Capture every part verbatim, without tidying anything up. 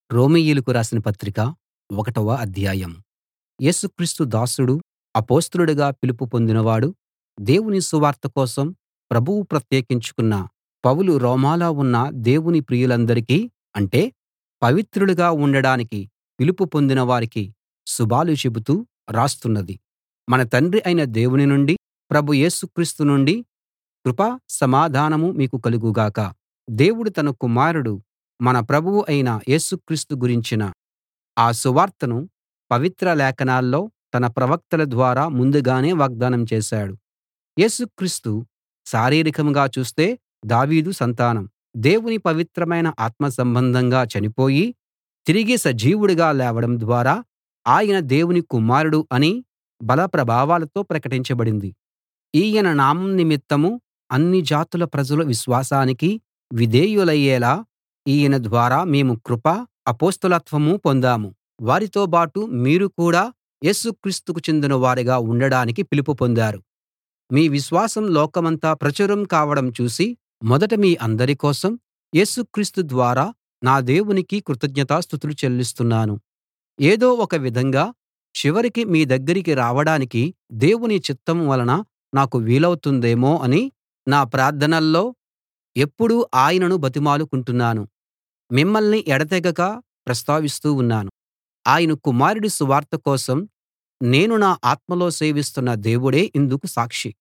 రోమీయులకు రాసిన పత్రిక ఒకటవ అధ్యాయం. యేసు క్రీస్తు దాసుడు, అపొస్తలుడుగా పిలుపు పొందినవాడు, దేవుని సువార్త కోసం ప్రభువు ప్రత్యేకించుకున్న పౌలు రోమాలో ఉన్న దేవుని ప్రియులందరికీ, అంటే పవిత్రులుగా ఉండడానికి పిలుపు పొందిన వారికి శుభాలు చెబుతూ రాస్తున్నది. మన తండ్రి అయిన దేవుని నుండీ, ప్రభు యేసు క్రీస్తు నుండీ కృప, సమాధానం మీకు కలుగు గాక. దేవుడు తన కుమారుడు మన ప్రభువు అయిన యేసు క్రీస్తు గురించిన ఆ సువార్తను పవిత్ర లేఖనాల్లో తన ప్రవక్తల ద్వారా ముందుగానే వాగ్దానం చేశాడు. యేసు క్రీస్తు శారీరకంగా చూస్తే దావీదు సంతానం. దేవుని పవిత్రమైన ఆత్మ సంబంధంగా చనిపోయి తిరిగి సజీవుడిగా లేవడం ద్వారా ఆయన దేవుని కుమారుడు అని బల ప్రభావాలతో ప్రకటించబడింది. ఈయన నామం నిమిత్తం అన్ని జాతుల ప్రజలు విశ్వాసానికి విధేయులయ్యేలా ఈయన ద్వారా మేము కృప, అపొస్తలత్వం పొందాము. వారితోబాటు మీరు కూడా యేసు క్రీస్తుకు చెందిన వారుగా ఉండడానికి పిలుపు పొందారు. మీ విశ్వాసం లోకమంతా ప్రచురం కావడం చూసి మొదట మీ అందరి కోసం యేసు క్రీస్తు ద్వారా నా దేవునికి కృతజ్ఞతాస్తుతులు చెల్లిస్తున్నాను. ఏదో ఒక విధంగా చివరికి మీ దగ్గరికి రావడానికి దేవుని చిత్తం వలన నాకు వీలవుతుందేమో అని నా ప్రార్థనల్లో ఎప్పుడూ ఆయనను బతిమాలుకుంటున్నాను. మిమ్మల్ని ఎడతెగక ప్రస్తావిస్తూ ఉన్నాను. ఆయన కుమారుడి సువార్త కోసం నేను నా ఆత్మలో సేవిస్తున్న దేవుడే ఇందుకు సాక్షి.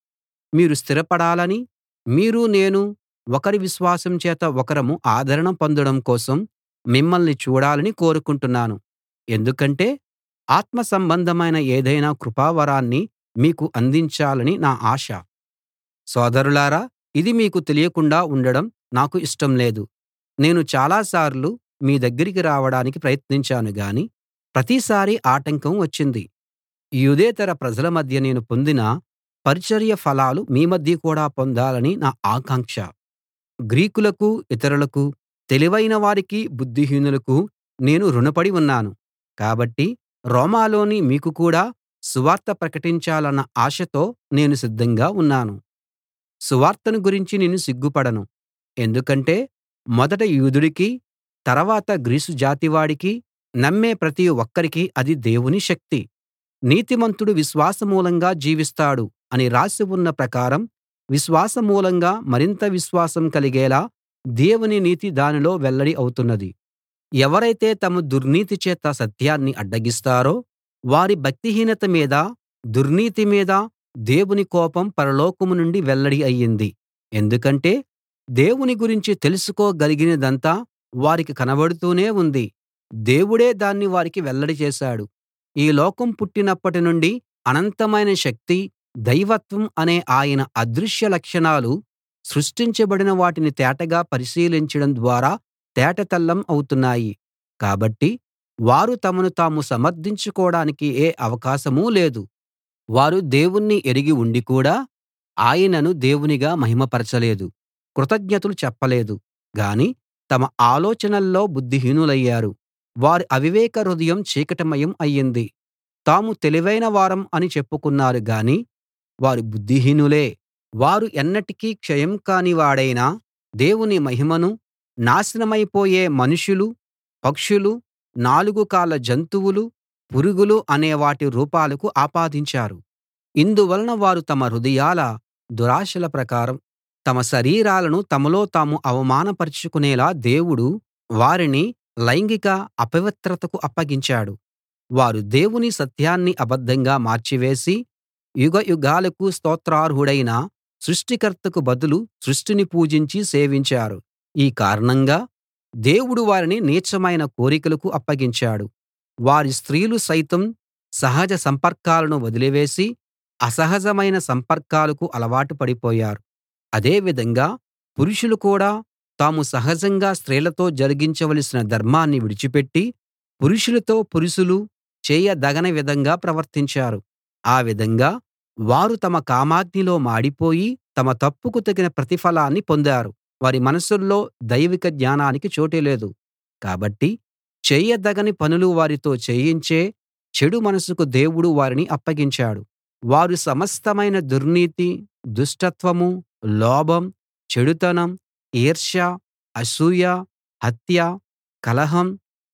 మీరు స్థిరపడాలని, మీరూ నేనూ ఒకరి విశ్వాసం చేత ఒకరం ఆదరణ పొందడం కోసం మిమ్మల్ని చూడాలని కోరుకుంటున్నాను. ఎందుకంటే ఆత్మ సంబంధమైన ఏదైనా కృపావరాన్ని మీకు అందించాలని నా ఆశ. సోదరులారా, ఇది మీకు తెలియకుండా ఉండడం నాకు ఇష్టం లేదు. నేను చాలా సార్లు మీ దగ్గరికి రావడానికి ప్రయత్నించాను గాని ప్రతిసారీ ఆటంకం వచ్చింది. యూదేతర ప్రజల మధ్య నేను పొందిన పరిచర్య ఫలాలు మీ మధ్య కూడా పొందాలని నా ఆకాంక్ష. గ్రీకులకు, ఇతరులకు, తెలివైన వారికి, బుద్ధిహీనులకు నేను రుణపడి ఉన్నాను. కాబట్టి రోమాలోని మీకు కూడా సువార్త ప్రకటించాలన్న ఆశతో నేను సిద్ధంగా ఉన్నాను. సువార్తను గురించి నేను సిగ్గుపడను. ఎందుకంటే మొదట యూదుడికి, తర్వాత గ్రీసు జాతివాడికి, నమ్మే ప్రతి ఒక్కరికీ అది దేవుని శక్తి. నీతిమంతుడు విశ్వాసమూలంగా జీవిస్తాడు అని రాసి ఉన్న ప్రకారం విశ్వాసమూలంగా మరింత విశ్వాసం కలిగేలా దేవుని నీతి దానిలో వెల్లడి అవుతున్నది. ఎవరైతే తమ దుర్నీతి చేత సత్యాన్ని అడ్డగిస్తారో వారి భక్తిహీనత మీద, దుర్నీతి మీద దేవుని కోపం పరలోకం నుండి వెల్లడి అయ్యింది. ఎందుకంటే దేవుని గురించి తెలుసుకోగలిగినదంతా వారికి కనబడుతూనే ఉంది. దేవుడే దాన్ని వారికి వెల్లడి చేశాడు. ఈ లోకం పుట్టినప్పటి నుండి అనంతమైన శక్తి, దైవత్వం అనే ఆయన అదృశ్య లక్షణాలు సృష్టించబడిన వాటిని తేటగా పరిశీలించడం ద్వారా తేటతెల్లం అవుతున్నాయి. కాబట్టి వారు తమను తాము సమర్థించుకోడానికి ఏ అవకాశమూ లేదు. వారు దేవుణ్ణి ఎరిగి ఉండి కూడా ఆయనను దేవునిగా మహిమపరచలేదు, కృతజ్ఞతలు చెప్పలేదు గాని తమ ఆలోచనల్లో బుద్ధిహీనులయ్యారు. వారి అవివేక హృదయం చీకటిమయం అయింది. తాము తెలివైన వారం అని చెప్పుకున్నారు గాని వారు బుద్ధిహీనులే. వారు ఎన్నటికీ క్షయం కాని వాడైన దేవుని మహిమను నాశనమైపోయే మనుషులు, పక్షులు, నాలుగు కాళ్ళ జంతువులు, పురుగులు అనే వాటి రూపాలకు ఆపాదించారు. ఇందువలన వారు తమ హృదయాల దురాశల ప్రకారం తమ శరీరాలను తమలో తాము అవమానపరచుకునేలా దేవుడు వారిని లైంగిక అపవిత్రతకు అప్పగించాడు. వారు దేవుని సత్యాన్ని అబద్ధంగా మార్చివేసి యుగయుగాలకు స్తోత్రార్హుడైన సృష్టికర్తకు బదులు సృష్టిని పూజించి సేవించారు. ఈ కారణంగా దేవుడు వారిని నీచమైన కోరికలకు అప్పగించాడు. వారి స్త్రీలు సైతం సహజ సంపర్కాలను వదిలివేసి అసహజమైన సంపర్కాలకు అలవాటు పడిపోయారు. అదే విధంగా పురుషులు కూడా తాము సహజంగా స్త్రీలతో జరిగించవలసిన ధర్మాన్ని విడిచిపెట్టి పురుషులతో పురుషులు చేయదగని విధంగా ప్రవర్తించారు. ఆ విధంగా వారు తమ కామాగ్నిలో మాడిపోయి తమ తప్పుకు తగిన ప్రతిఫలాన్ని పొందారు. వారి మనసుల్లో దైవిక జ్ఞానానికి చోటు లేదు. కాబట్టి చేయదగని పనులు వారితో చేయించే చెడు మనసుకు దేవుడు వారిని అప్పగించాడు. వారు సమస్తమైన దుర్నీతి, దుష్టత్వం, లోభం, చెడుతనం, ఈర్ష్య, అసూయ, హత్య, కలహం,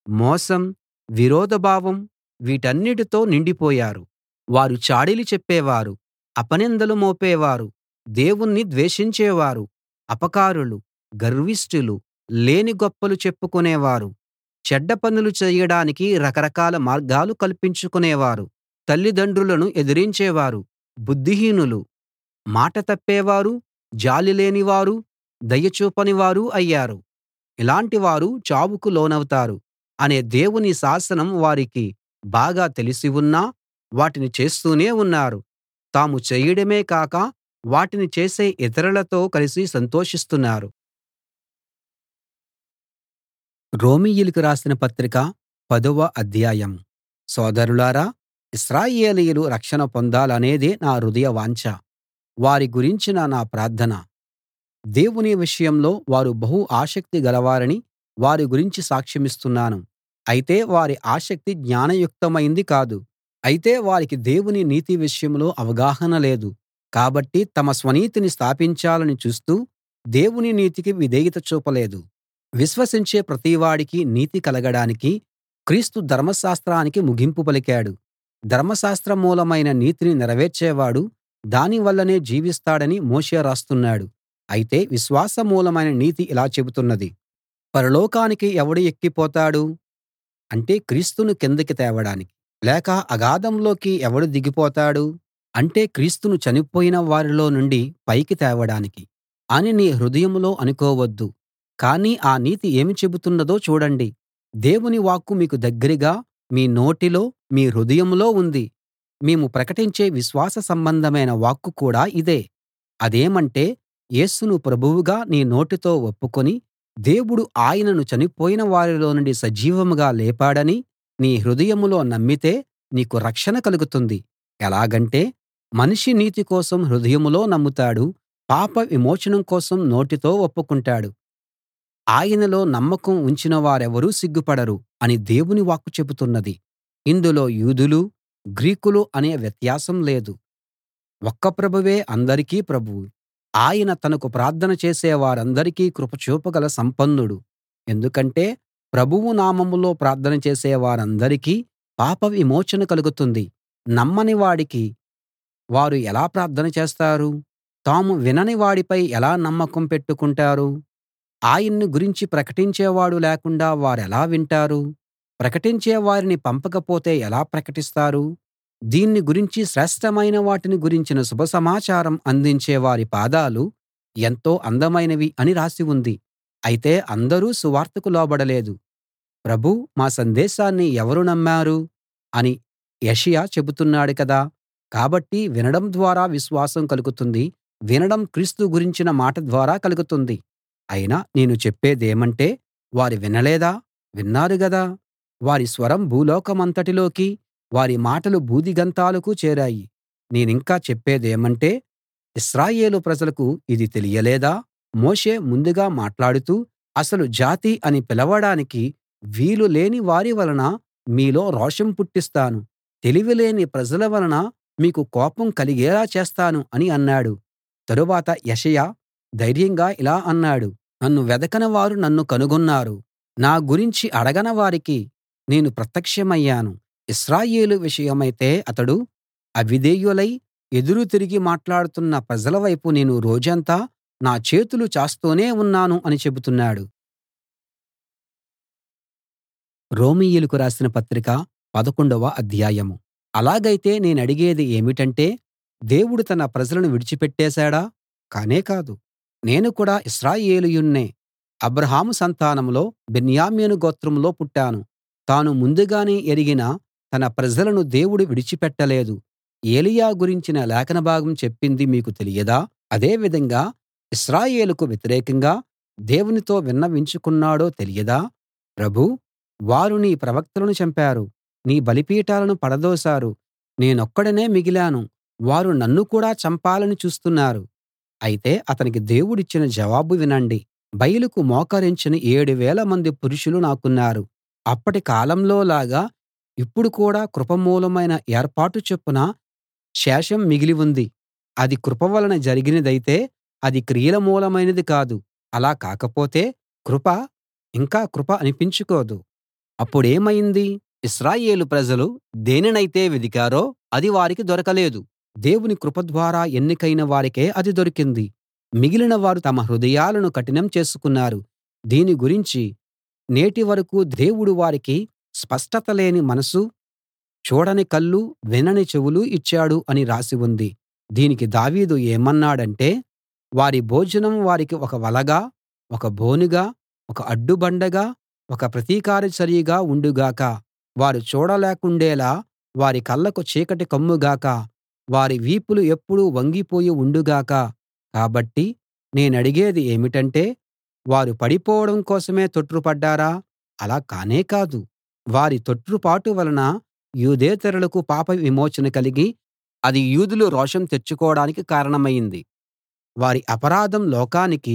మోసం, విరోధభావం వీటన్నిటితో నిండిపోయారు. వారు చాడీలు చెప్పేవారు, అపనిందలు మోపేవారు, దేవుణ్ణి ద్వేషించేవారు, అపకారులు, గర్విష్ఠులు, లేని గొప్పలు చెప్పుకునేవారు, చెడ్డ పనులు చేయడానికి రకరకాల మార్గాలు కల్పించుకునేవారు, తల్లిదండ్రులను ఎదిరించేవారు, బుద్ధిహీనులు, మాట తప్పేవారు, జాలి లేనివారు, దయ చూపని వారు అయ్యారు. ఇలాంటి వారు చావుకు లోనవుతారు అనే దేవుని శాసనం వారికి బాగా తెలిసి ఉన్నా వాటిని చేస్తూనే ఉన్నారు. తాము చేయడమే కాక వాటిని చేసే ఇతరులతో కలిసి సంతోషిస్తున్నారు. రోమీయులకు రాసిన పత్రిక పదవ అధ్యాయం. సోదరులారా, ఇశ్రాయేలీయులు రక్షణ పొందాలనేదే నా హృదయ వాంఛ. వారి గురించిన నా ప్రార్థన. దేవుని విషయంలో వారు బహు ఆసక్తి గలవారని వారి గురించి సాక్ష్యమిస్తున్నాను. అయితే వారి ఆసక్తి జ్ఞానయుక్తమైంది కాదు. అయితే వారికి దేవుని నీతి విషయంలో అవగాహన లేదు. కాబట్టి తమ స్వనీతిని స్థాపించాలని చూస్తూ దేవుని నీతికి విధేయత చూపలేదు. విశ్వసించే ప్రతివాడికి నీతి కలగడానికి క్రీస్తు ధర్మశాస్త్రానికి ముగింపు పలికాడు. ధర్మశాస్త్ర మూలమైన నీతిని నెరవేర్చేవాడు దాని వల్లనే జీవిస్తాడని మోషే రాస్తున్నాడు. అయితే విశ్వాస మూలమైన నీతి ఇలా చెబుతున్నది: పరలోకానికి ఎవడు ఎక్కిపోతాడు? అంటే క్రీస్తును కిందకి తేవడానికి. లేక అగాధంలోకి ఎవడు దిగిపోతాడు? అంటే క్రీస్తును చనిపోయిన వారిలో నుండి పైకి తేవడానికి అని నీ హృదయంలో అనుకోవద్దు. కానీ ఆ నీతి ఏమి చెబుతున్నదో చూడండి. దేవుని వాక్కు మీకు దగ్గరగా, మీ నోటిలో, మీ హృదయంలో ఉంది. మేము ప్రకటించే విశ్వాస సంబంధమైన వాక్కు కూడా ఇదే. అదేమంటే, యేసును ప్రభువుగా నీ నోటితో ఒప్పుకొని దేవుడు ఆయనను చనిపోయిన వారిలో నుండి సజీవంగా లేపాడని నీ హృదయంలో నమ్మితే నీకు రక్షణ కలుగుతుంది. ఎలాగంటే, మనిషి నీతి కోసం హృదయంలో నమ్ముతాడు, పాప విమోచనం కోసం నోటితో ఒప్పుకుంటాడు. ఆయనలో నమ్మకం ఉంచిన వారెవరూ సిగ్గుపడరు అని దేవుని వాక్కు చెబుతున్నది. ఇందులో యూదులు, గ్రీకులు అనే వ్యత్యాసం లేదు. ఒక్క ప్రభువే అందరికీ ప్రభువు. ఆయన తనకు ప్రార్థన చేసే వారందరికీ కృప చూపగల సంపన్నుడు. ఎందుకంటే ప్రభువు నామంలో ప్రార్థన చేసే వారందరికీ పాప విమోచన కలుగుతుంది. నమ్మని వాడికి వారు ఎలా ప్రార్థన చేస్తారు? తాము వినని వాడిపై ఎలా నమ్మకం పెట్టుకుంటారు? ఆయన్ని గురించి ప్రకటించేవాడు లేకుండా వారెలా వింటారు? ప్రకటించే వారిని పంపకపోతే ఎలా ప్రకటిస్తారు? దీన్ని గురించి శ్రేష్ఠమైన వాటిని గురించిన శుభసమాచారం అందించే వారి పాదాలు ఎంతో అందమైనవి అని రాసి ఉంది. అయితే అందరూ సువార్తకు లోబడలేదు. ప్రభూ, మా సందేశాన్ని ఎవరు నమ్మారు అని యెషయా చెబుతున్నాడు కదా. కాబట్టి వినడం ద్వారా విశ్వాసం కలుగుతుంది. వినడం క్రీస్తు గురించిన మాట ద్వారా కలుగుతుంది. అయినా నేను చెప్పేదేమంటే, వారు వినలేదా? విన్నారు గదా. వారి స్వరం భూలోకమంతటిలోకీ, వారి మాటలు భూదిగంతాలకు చేరాయి. నేనింకా చెప్పేదేమంటే, ఇశ్రాయేలు ప్రజలకు ఇది తెలియలేదా? మోషే ముందుగా మాట్లాడుతూ, అసలు జాతి అని పిలవడానికి వీలు లేని వారి వలన మీలో రోషం పుట్టిస్తాను, తెలివిలేని ప్రజల వలన మీకు కోపం కలిగేలా చేస్తాను అని అన్నాడు. తరువాత యెషయా ధైర్యంగా ఇలా అన్నాడు: నన్ను వెదకని వారు నన్ను కనుగొన్నారు. నా గురించి అడగని వారికి నేను ప్రత్యక్షమయ్యాను. ఇశ్రాయేలు విషయమైతే అతడు అవిధేయులై ఎదురు తిరిగి మాట్లాడుతున్న ప్రజల వైపు నేను రోజంతా నా చేతులు చాస్తూనే ఉన్నాను అని చెబుతున్నాడు. రోమీయులకు రాసిన పత్రిక పదకొండవ అధ్యాయం. అలాగైతే నేనడిగేది ఏమిటంటే, దేవుడు తన ప్రజలను విడిచిపెట్టేశాడా? కానే కాదు. నేను కూడా ఇశ్రాయేలీయుణ్ణే. అబ్రాహాము సంతానంలో బెన్యామీను గోత్రంలో పుట్టాను. తాను ముందుగానే ఎరిగిన తన ప్రజలను దేవుడు విడిచిపెట్టలేదు. ఏలీయా గురించిన లేఖన భాగం చెప్పింది మీకు తెలియదా? అదే విధంగా ఇశ్రాయేలుకు వ్యతిరేకంగా దేవునితో విన్నవించుకున్నాడో తెలియదా? ప్రభూ, వారు నీ ప్రవక్తలను చంపారు, నీ బలిపీఠాలను పడదోశారు. నేనొక్కడినే మిగిలాను, వారు నన్ను కూడా చంపాలని చూస్తున్నారు. అయితే అతనికి దేవుడిచ్చిన జవాబు వినండి. బయలుకు మోకరించని ఏడు వేల మంది పురుషులు నాకున్నారు. అప్పటి కాలంలో లాగా ఇప్పుడు కూడా కృప మూలమైన ఏర్పాటు చొప్పున శేషం మిగిలి ఉంది. అది కృప వలన జరిగినదైతే అది క్రియల మూలమైనది కాదు. అలా కాకపోతే కృప ఇంకా కృప అనిపించుకోదు. అప్పుడేమైంది? ఇశ్రాయేలు ప్రజలు దేనినైతే వెదికారో అది వారికి దొరకలేదు. దేవుని కృప ద్వారా ఎన్నికైన వారికే అది దొరికింది. మిగిలిన వారు తమ హృదయాలను కఠినం చేసుకున్నారు. దీని గురించి నేటి వరకూ దేవుడు వారికి స్పష్టత లేని మనసు, చూడని కళ్ళు, వినని చెవులు ఇచ్చాడు అని రాసి ఉంది. దీనికి దావీదు ఏమన్నాడంటే, వారి భోజనం వారికి ఒక వలగా, ఒక బోనుగా, ఒక అడ్డుబండగా, ఒక ప్రతీకార చర్యగా ఉండు గాక. వారు చూడలేకుండేలా వారి కళ్ళకు చీకటి కమ్ము గాక. వారి వీపులు ఎప్పుడూ వంగిపోయి ఉండు గాక. కాబట్టి నేనడిగేది ఏమిటంటే, వారు పడిపోవడం కోసమే తొట్రుపడ్డారా? అలా కానే కాదు. వారి తొట్రుపాటు వలన యూదేతరులకు పాప విమోచన కలిగి అది యూదులు రోషం తెచ్చుకోడానికి కారణమైంది. వారి అపరాధం లోకానికి,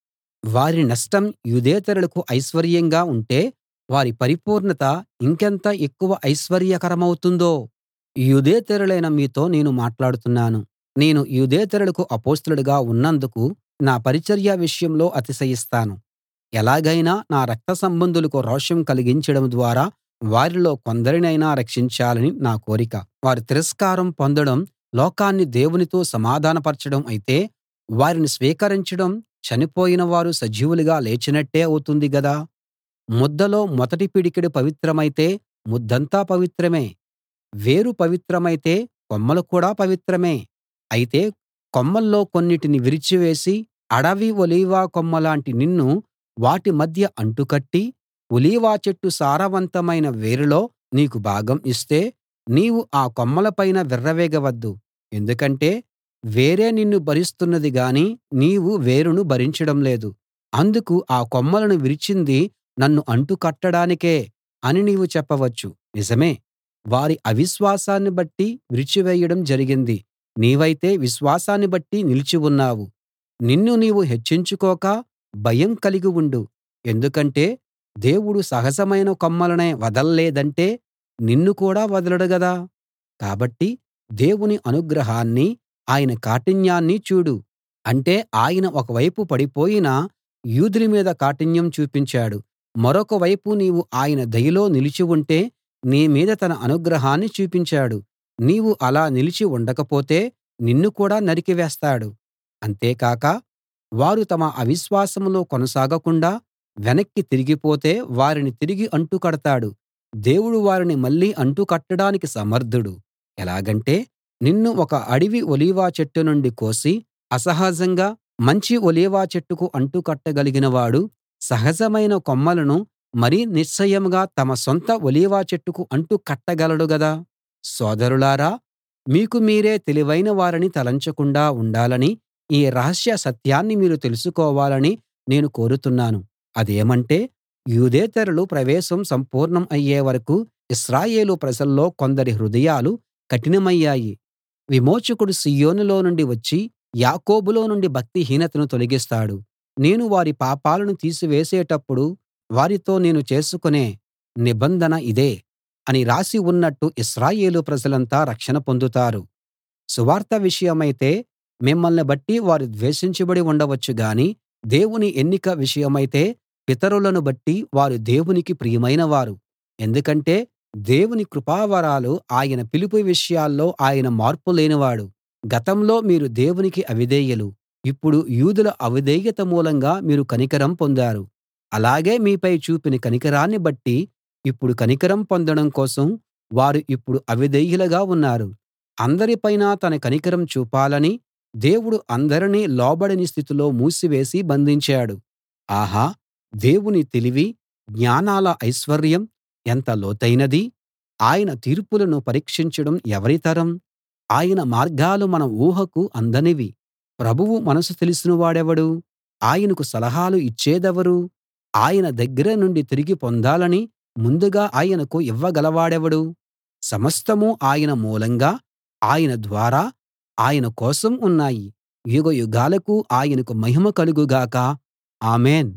వారి నష్టం యూదేతరులకు ఐశ్వర్యంగా ఉంటే వారి పరిపూర్ణత ఇంకెంత ఎక్కువ ఐశ్వర్యకరమవుతుందో. యూదేతరులైన మీతో నేను మాట్లాడుతున్నాను. నేను యూదేతరులకు అపొస్తలుడిగా ఉన్నందుకు నా పరిచర్య విషయంలో అతిశయిస్తాను. ఎలాగైనా నా రక్త సంబంధులకు రోషం కలిగించడం ద్వారా వారిలో కొందరినైనా రక్షించాలని నా కోరిక. వారి తిరస్కారం పొందడం లోకాన్ని దేవునితో సమాధానపరచడం అయితే, వారిని స్వీకరించడం చనిపోయిన వారు సజీవులుగా లేచినట్టే అవుతుంది గదా. ముద్దలో మొదటి పిడికెడు పవిత్రమైతే ముద్దంతా పవిత్రమే. వేరు పవిత్రమైతే కొమ్మలు కూడా పవిత్రమే. అయితే కొమ్మల్లో కొన్నిటిని విరిచివేసి అడవి ఒలీవ కొమ్మలాంటి నిన్ను వాటి మధ్య అంటుకట్టి, ఒలీవ చెట్టు సారవంతమైన వేరులో నీకు భాగం ఇస్తే, నీవు ఆ కొమ్మల పైన విర్రవీగవద్దు. ఎందుకంటే వేరే నిన్ను భరిస్తున్నది గాని నీవు వేరును భరించడం లేదు. అందుకు ఆ కొమ్మలను విరిచింది నన్ను అంటుకట్టడానికే అని నీవు చెప్పవచ్చు. నిజమే, వారి అవిశ్వాసాన్ని బట్టి విరిచివేయడం జరిగింది. నీవైతే విశ్వాసాన్ని బట్టి నిలిచి ఉన్నావు. నిన్ను నీవు హెచ్చించుకోక భయం కలిగి ఉండు. ఎందుకంటే దేవుడు సహజమైన కొమ్మలనే వదల్లేదంటే నిన్ను కూడా వదలడు గదా. కాబట్టి దేవుని అనుగ్రహాన్నీ ఆయన కాఠిన్యాన్నీ చూడు. అంటే ఆయన ఒకవైపు పడిపోయిన యూదుల మీద కాఠిన్యం చూపించాడు. మరొక వైపు నీవు ఆయన దయలో నిలిచి ఉంటే నీ మీద తన అనుగ్రహాన్ని చూపించాడు. నీవు అలా నిలిచి ఉండకపోతే నిన్ను కూడా నరికివేస్తాడు. అంతేకాక వారు తమ అవిశ్వాసంలో కొనసాగకుండా వెనక్కి తిరిగిపోతే వారిని తిరిగి అంటుకడతాడు. దేవుడు వారిని మళ్ళీ అంటుకట్టడానికి సమర్థుడు. ఎలాగంటే, నిన్ను ఒక అడవి ఒలీవ చెట్టు నుండి కోసి అసహజంగా మంచి ఒలీవ చెట్టుకు అంటుకట్టగలిగిన వాడు సహజమైన కొమ్మలను మరి నిశ్చయంగా తమ సొంత ఒలీవ చెట్టుకు అంటు కట్టగలడు గదా. సోదరులారా, మీకు మీరే తెలివైన వారని తలంచకుండా ఉండాలని ఈ రహస్య సత్యాన్ని మీరు తెలుసుకోవాలని నేను కోరుతున్నాను. అదేమంటే, యూదేతరుల ప్రవేశం సంపూర్ణం అయ్యే వరకూ ఇశ్రాయేలు ప్రజల్లో కొందరి హృదయాలు కఠినమయ్యాయి. విమోచకుడు సీయోనులో నుండి వచ్చి యాకోబులో నుండి భక్తిహీనతను తొలగిస్తాడు. నేను వారి పాపాలను తీసివేసేటప్పుడు వారితో నేను చేసుకునే నిబంధన ఇదే అని రాసి ఉన్నట్టు ఇశ్రాయేలు ప్రజలంతా రక్షణ పొందుతారు. సువార్త విషయమైతే మిమ్మల్ని బట్టి వారు ద్వేషించబడి ఉండవచ్చు గాని, దేవుని ఎన్నిక విషయమైతే పితరులను బట్టి వారు దేవునికి ప్రియమైనవారు. ఎందుకంటే దేవుని కృపావరాలు ఆయన పిలుపు విషయాల్లో ఆయన మార్పు లేనివాడు. గతంలో మీరు దేవునికి అవిధేయులు. ఇప్పుడు యూదుల అవిధేయత మూలంగా మీరు కనికరం పొందారు. అలాగే మీపై చూపిన కనికరాన్ని బట్టి ఇప్పుడు కనికరం పొందడం కోసం వారు ఇప్పుడు అవిధేయులుగా ఉన్నారు. అందరిపైనా తన కనికరం చూపాలని దేవుడు అందరినీ లోబడని స్థితిలో మూసివేసి బంధించాడు. ఆహా, దేవుని తెలివి, జ్ఞానాల ఐశ్వర్యం ఎంత లోతైనది! ఆయన తీర్పులను పరీక్షించడం ఎవరి తరం? ఆయన మార్గాలు మన ఊహకు అందనివి. ప్రభువు మనసు తెలిసిన వాడెవడు? ఆయనకు సలహాలు ఇచ్చేదెవరు? ఆయన దగ్గర నుండి తిరిగి పొందాలని ముందుగా ఆయనకు ఇవ్వగలవాడెవడు? సమస్తమూ ఆయన మూలంగా, ఆయన ద్వారా, ఆయన కోసం ఉన్నాయి. యుగయుగాలకు ఆయనకు మహిమ కలుగు గాక. ఆమేన్.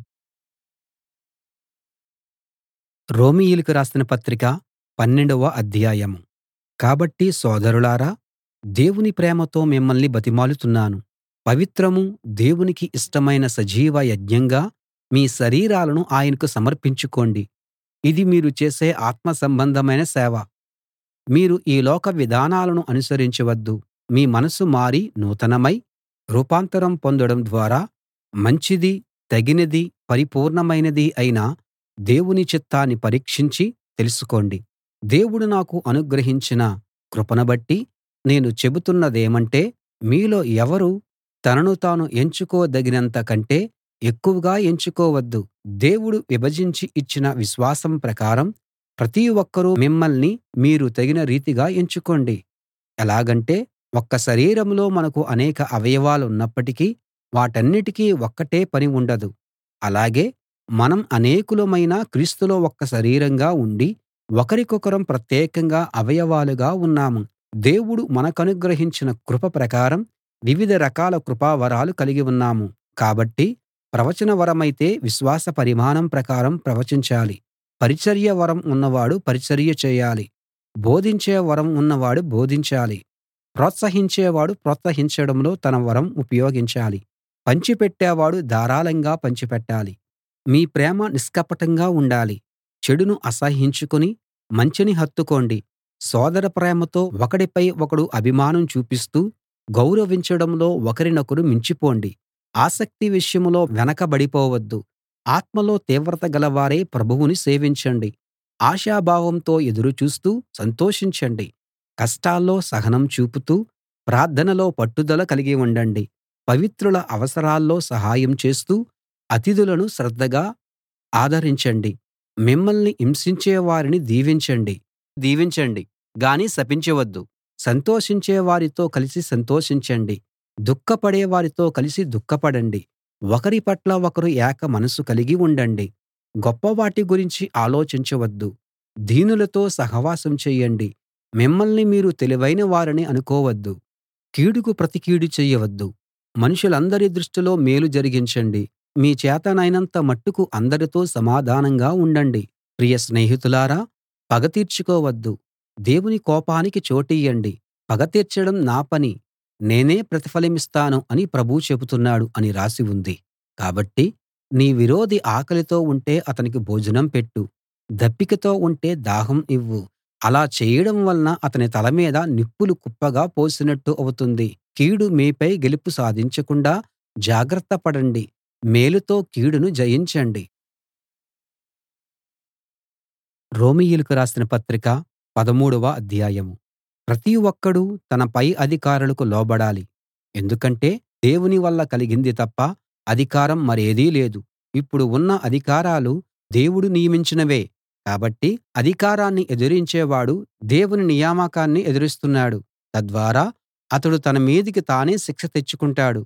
రోమీయులకు రాసిన పత్రిక పన్నెండవ అధ్యాయం. కాబట్టి సోదరులారా, దేవుని ప్రేమతో మిమ్మల్ని బతిమాలుతున్నాను. పవిత్రమూ దేవునికి ఇష్టమైన సజీవ యజ్ఞంగా మీ శరీరాలను ఆయనకు సమర్పించుకోండి. ఇది మీరు చేసే ఆత్మ సంబంధమైన సేవ. మీరు ఈ లోక విధానాలను అనుసరించవద్దు. మీ మనసు మారి నూతనమై రూపాంతరం పొందడం ద్వారా మంచిదీ, తగినదీ, పరిపూర్ణమైనదీ అయిన దేవుని చిత్తాన్ని పరీక్షించి తెలుసుకోండి. దేవుడు నాకు అనుగ్రహించిన కృపను బట్టి నేను చెబుతున్నదేమంటే, మీలో ఎవరూ తనను తాను ఎంచుకోదగినంత కంటే ఎక్కువగా ఎంచుకోవద్దు. దేవుడు విభజించి ఇచ్చిన విశ్వాసం ప్రకారం ప్రతి ఒక్కరూ మిమ్మల్ని మీరు తగిన రీతిగా ఎంచుకోండి. ఎలాగంటే ఒక్క శరీరంలో మనకు అనేక అవయవాలున్నప్పటికీ వాటన్నిటికీ ఒక్కటే పని ఉండదు. అలాగే మనం అనేకులమైనా క్రీస్తులో ఒక్క శరీరంగా ఉండి ఒకరికొకరం ప్రత్యేకంగా అవయవాలుగా ఉన్నాము. దేవుడు మనకనుగ్రహించిన కృప ప్రకారం వివిధ రకాల కృపావరాలు కలిగి ఉన్నాము. కాబట్టి ప్రవచన వరమైతే విశ్వాస పరిమాణం ప్రకారం ప్రవచించాలి. పరిచర్య వరం ఉన్నవాడు పరిచర్య చేయాలి. బోధించే వరం ఉన్నవాడు బోధించాలి. ప్రోత్సహించేవాడు ప్రోత్సహించడంలో తన వరం ఉపయోగించాలి. పంచిపెట్టేవాడు ధారాళంగా పంచిపెట్టాలి. మీ ప్రేమ నిష్కపటంగా ఉండాలి. చెడును అసహ్యించుకుని మంచిని హత్తుకోండి. సోదర ప్రేమతో ఒకడిపై ఒకడు అభిమానం చూపిస్తూ గౌరవించడంలో ఒకరినొకరు మించిపోండి. ఆసక్తి విషయంలో వెనకబడిపోవద్దు. ఆత్మలో తీవ్రత గలవారై ప్రభువుని సేవించండి. ఆశాభావంతో ఎదురు చూస్తూ సంతోషించండి. కష్టాల్లో సహనం చూపుతూ ప్రార్థనలో పట్టుదల కలిగి ఉండండి. పవిత్రుల అవసరాల్లో సహాయం చేస్తూ అతిథులను శ్రద్ధగా ఆదరించండి. మిమ్మల్ని హింసించే వారిని దీవించండి దీవించండి గాని శపించవద్దు. సంతోషించే వారితో కలిసి సంతోషించండి. దుఃఖపడే వారితో కలిసి దుఃఖపడండి. ఒకరి పట్ల ఒకరు ఏక మనసు కలిగి ఉండండి. గొప్పవాటి గురించి ఆలోచించవద్దు. దీనులతో సహవాసం చేయండి. మిమ్మల్ని మీరు తెలివైన వారని అనుకోవద్దు. కీడుకు ప్రతి కీడు చెయ్యవద్దు. మనుషులందరి దృష్టిలో మేలు జరిగించండి. మీ చేతనైనంత మట్టుకు అందరితో సమాధానంగా ఉండండి. ప్రియ స్నేహితులారా, పగ తీర్చుకోవద్దు. దేవుని కోపానికి చోటియ్యండి. పగ తీర్చడం నా పని, నేనే ప్రతిఫలమిస్తాను అని ప్రభువు చెబుతున్నాడు అని రాసి ఉంది. కాబట్టి నీ విరోధి ఆకలితో ఉంటే అతనికి భోజనం పెట్టు. దప్పికతో ఉంటే దాహం ఇవ్వు. అలా చేయడం వలన అతని తల మీద నిప్పులు కుప్పగా పోసినట్టు అవుతుంది. కీడు మీపై గెలుపు సాధించకుండా జాగ్రత్త పడండి. మేలుతో కీడును జయించండి. రోమీయులకు రాసిన పత్రిక పదమూడవ అధ్యాయం. ప్రతి ఒక్కడూ తన పై అధికారులకు లోబడాలి. ఎందుకంటే దేవుని వల్ల కలిగింది తప్ప అధికారం మరేదీ లేదు. ఇప్పుడు ఉన్న అధికారాలు దేవుడు నియమించినవే. కాబట్టి అధికారాన్ని ఎదిరించేవాడు దేవుని నియామకాన్ని ఎదిరిస్తున్నాడు. తద్వారా అతడు తన మీదికి తానే శిక్ష తెచ్చుకుంటాడు.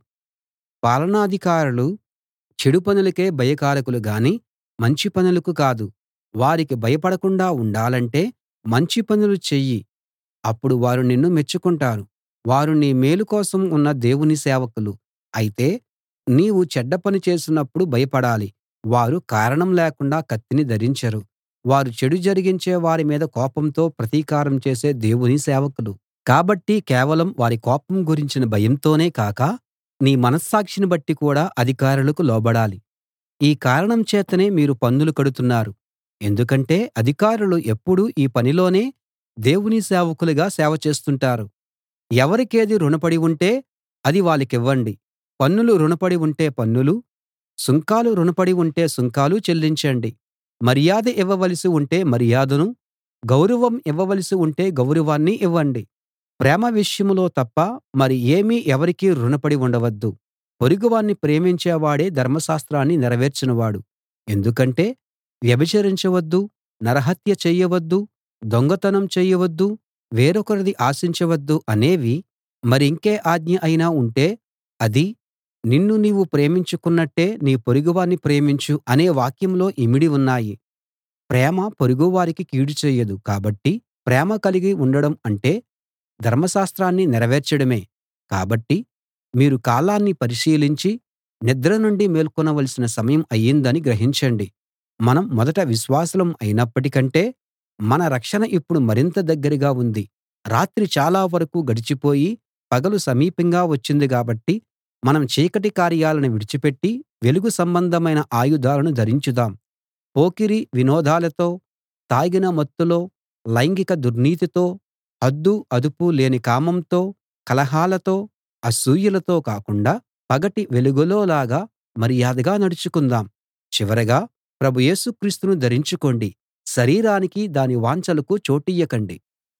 పాలనాధికారులు చెడు పనులకే భయకారకులు గాని మంచి పనులకు కాదు. వారికి భయపడకుండా ఉండాలంటే మంచి పనులు చెయ్యి. అప్పుడు వారు నిన్ను మెచ్చుకుంటారు. వారు నీ మేలు కోసం ఉన్న దేవుని సేవకులు. అయితే నీవు చెడ్డ పని చేసినప్పుడు భయపడాలి. వారు కారణం లేకుండా కత్తిని ధరించరు. వారు చెడు జరిగించే వారి మీద కోపంతో ప్రతీకారం చేసే దేవుని సేవకులు. కాబట్టి కేవలం వారి కోపం గురించిన భయంతోనే కాక నీ మనస్సాక్షిని బట్టి కూడా అధికారులకు లోబడాలి. ఈ కారణం చేతనే మీరు పన్నులు కడుతున్నారు. ఎందుకంటే అధికారులు ఎప్పుడూ ఈ పనిలోనే దేవుని సేవకులుగా సేవ చేస్తుంటారు. ఎవరికేది రుణపడి ఉంటే అది వాళ్ళకివ్వండి. పన్నులు రుణపడి ఉంటే పన్నులు, సుంకాలు రుణపడి ఉంటే సుంకాలు చెల్లించండి. మర్యాద ఇవ్వవలసి ఉంటే మర్యాదను, గౌరవం ఇవ్వవలసి ఉంటే గౌరవాన్ని ఇవ్వండి. ప్రేమ విషయంలో తప్ప మరి ఏమీ ఎవరికీ రుణపడి ఉండవద్దు. పొరుగువాణ్ణి ప్రేమించేవాడే ధర్మశాస్త్రాన్ని నెరవేర్చినవాడు. ఎందుకంటే వ్యభిచరించవద్దు, నరహత్య చెయ్యవద్దు, దొంగతనం చెయ్యవద్దు, వేరొకరిది ఆశించవద్దు అనేవి మరింకే ఆజ్ఞ అయినా ఉంటే అది నిన్ను నీవు ప్రేమించుకున్నట్టే నీ పొరుగువాణ్ణి ప్రేమించు అనే వాక్యంలో ఇమిడి ఉన్నాయి. ప్రేమ పొరుగువారికి కీడు చేయదు. కాబట్టి ప్రేమ కలిగి ఉండడం అంటే ధర్మశాస్త్రాన్ని నెరవేర్చడమే. కాబట్టి మీరు కాలాన్ని పరిశీలించి నిద్ర నుండి మేల్కొనవలసిన సమయం అయ్యిందని గ్రహించండి. మనం మొదట విశ్వాసులం అయినప్పటికంటే మన రక్షణ ఇప్పుడు మరింత దగ్గరగా ఉంది. రాత్రి చాలా వరకూ గడిచిపోయి పగలు సమీపంగా వచ్చింది కాబట్టి మనం చీకటి కార్యాలను విడిచిపెట్టి వెలుగు సంబంధమైన ఆయుధాలను ధరించుదాం. పోకిరీ వినోదాలతో, తాగిన మత్తులో, లైంగిక దుర్నీతితో, హద్దూ అదుపూ లేని కామంతో, కలహాలతో, అసూయలతో కాకుండా పగటి వెలుగులోలాగా మర్యాదగా నడుచుకుందాం. చివరగా ప్రభు యేసు క్రీస్తును ధరించుకోండి. శరీరానికి దాని వాంఛలకు చోటియ్యకండి.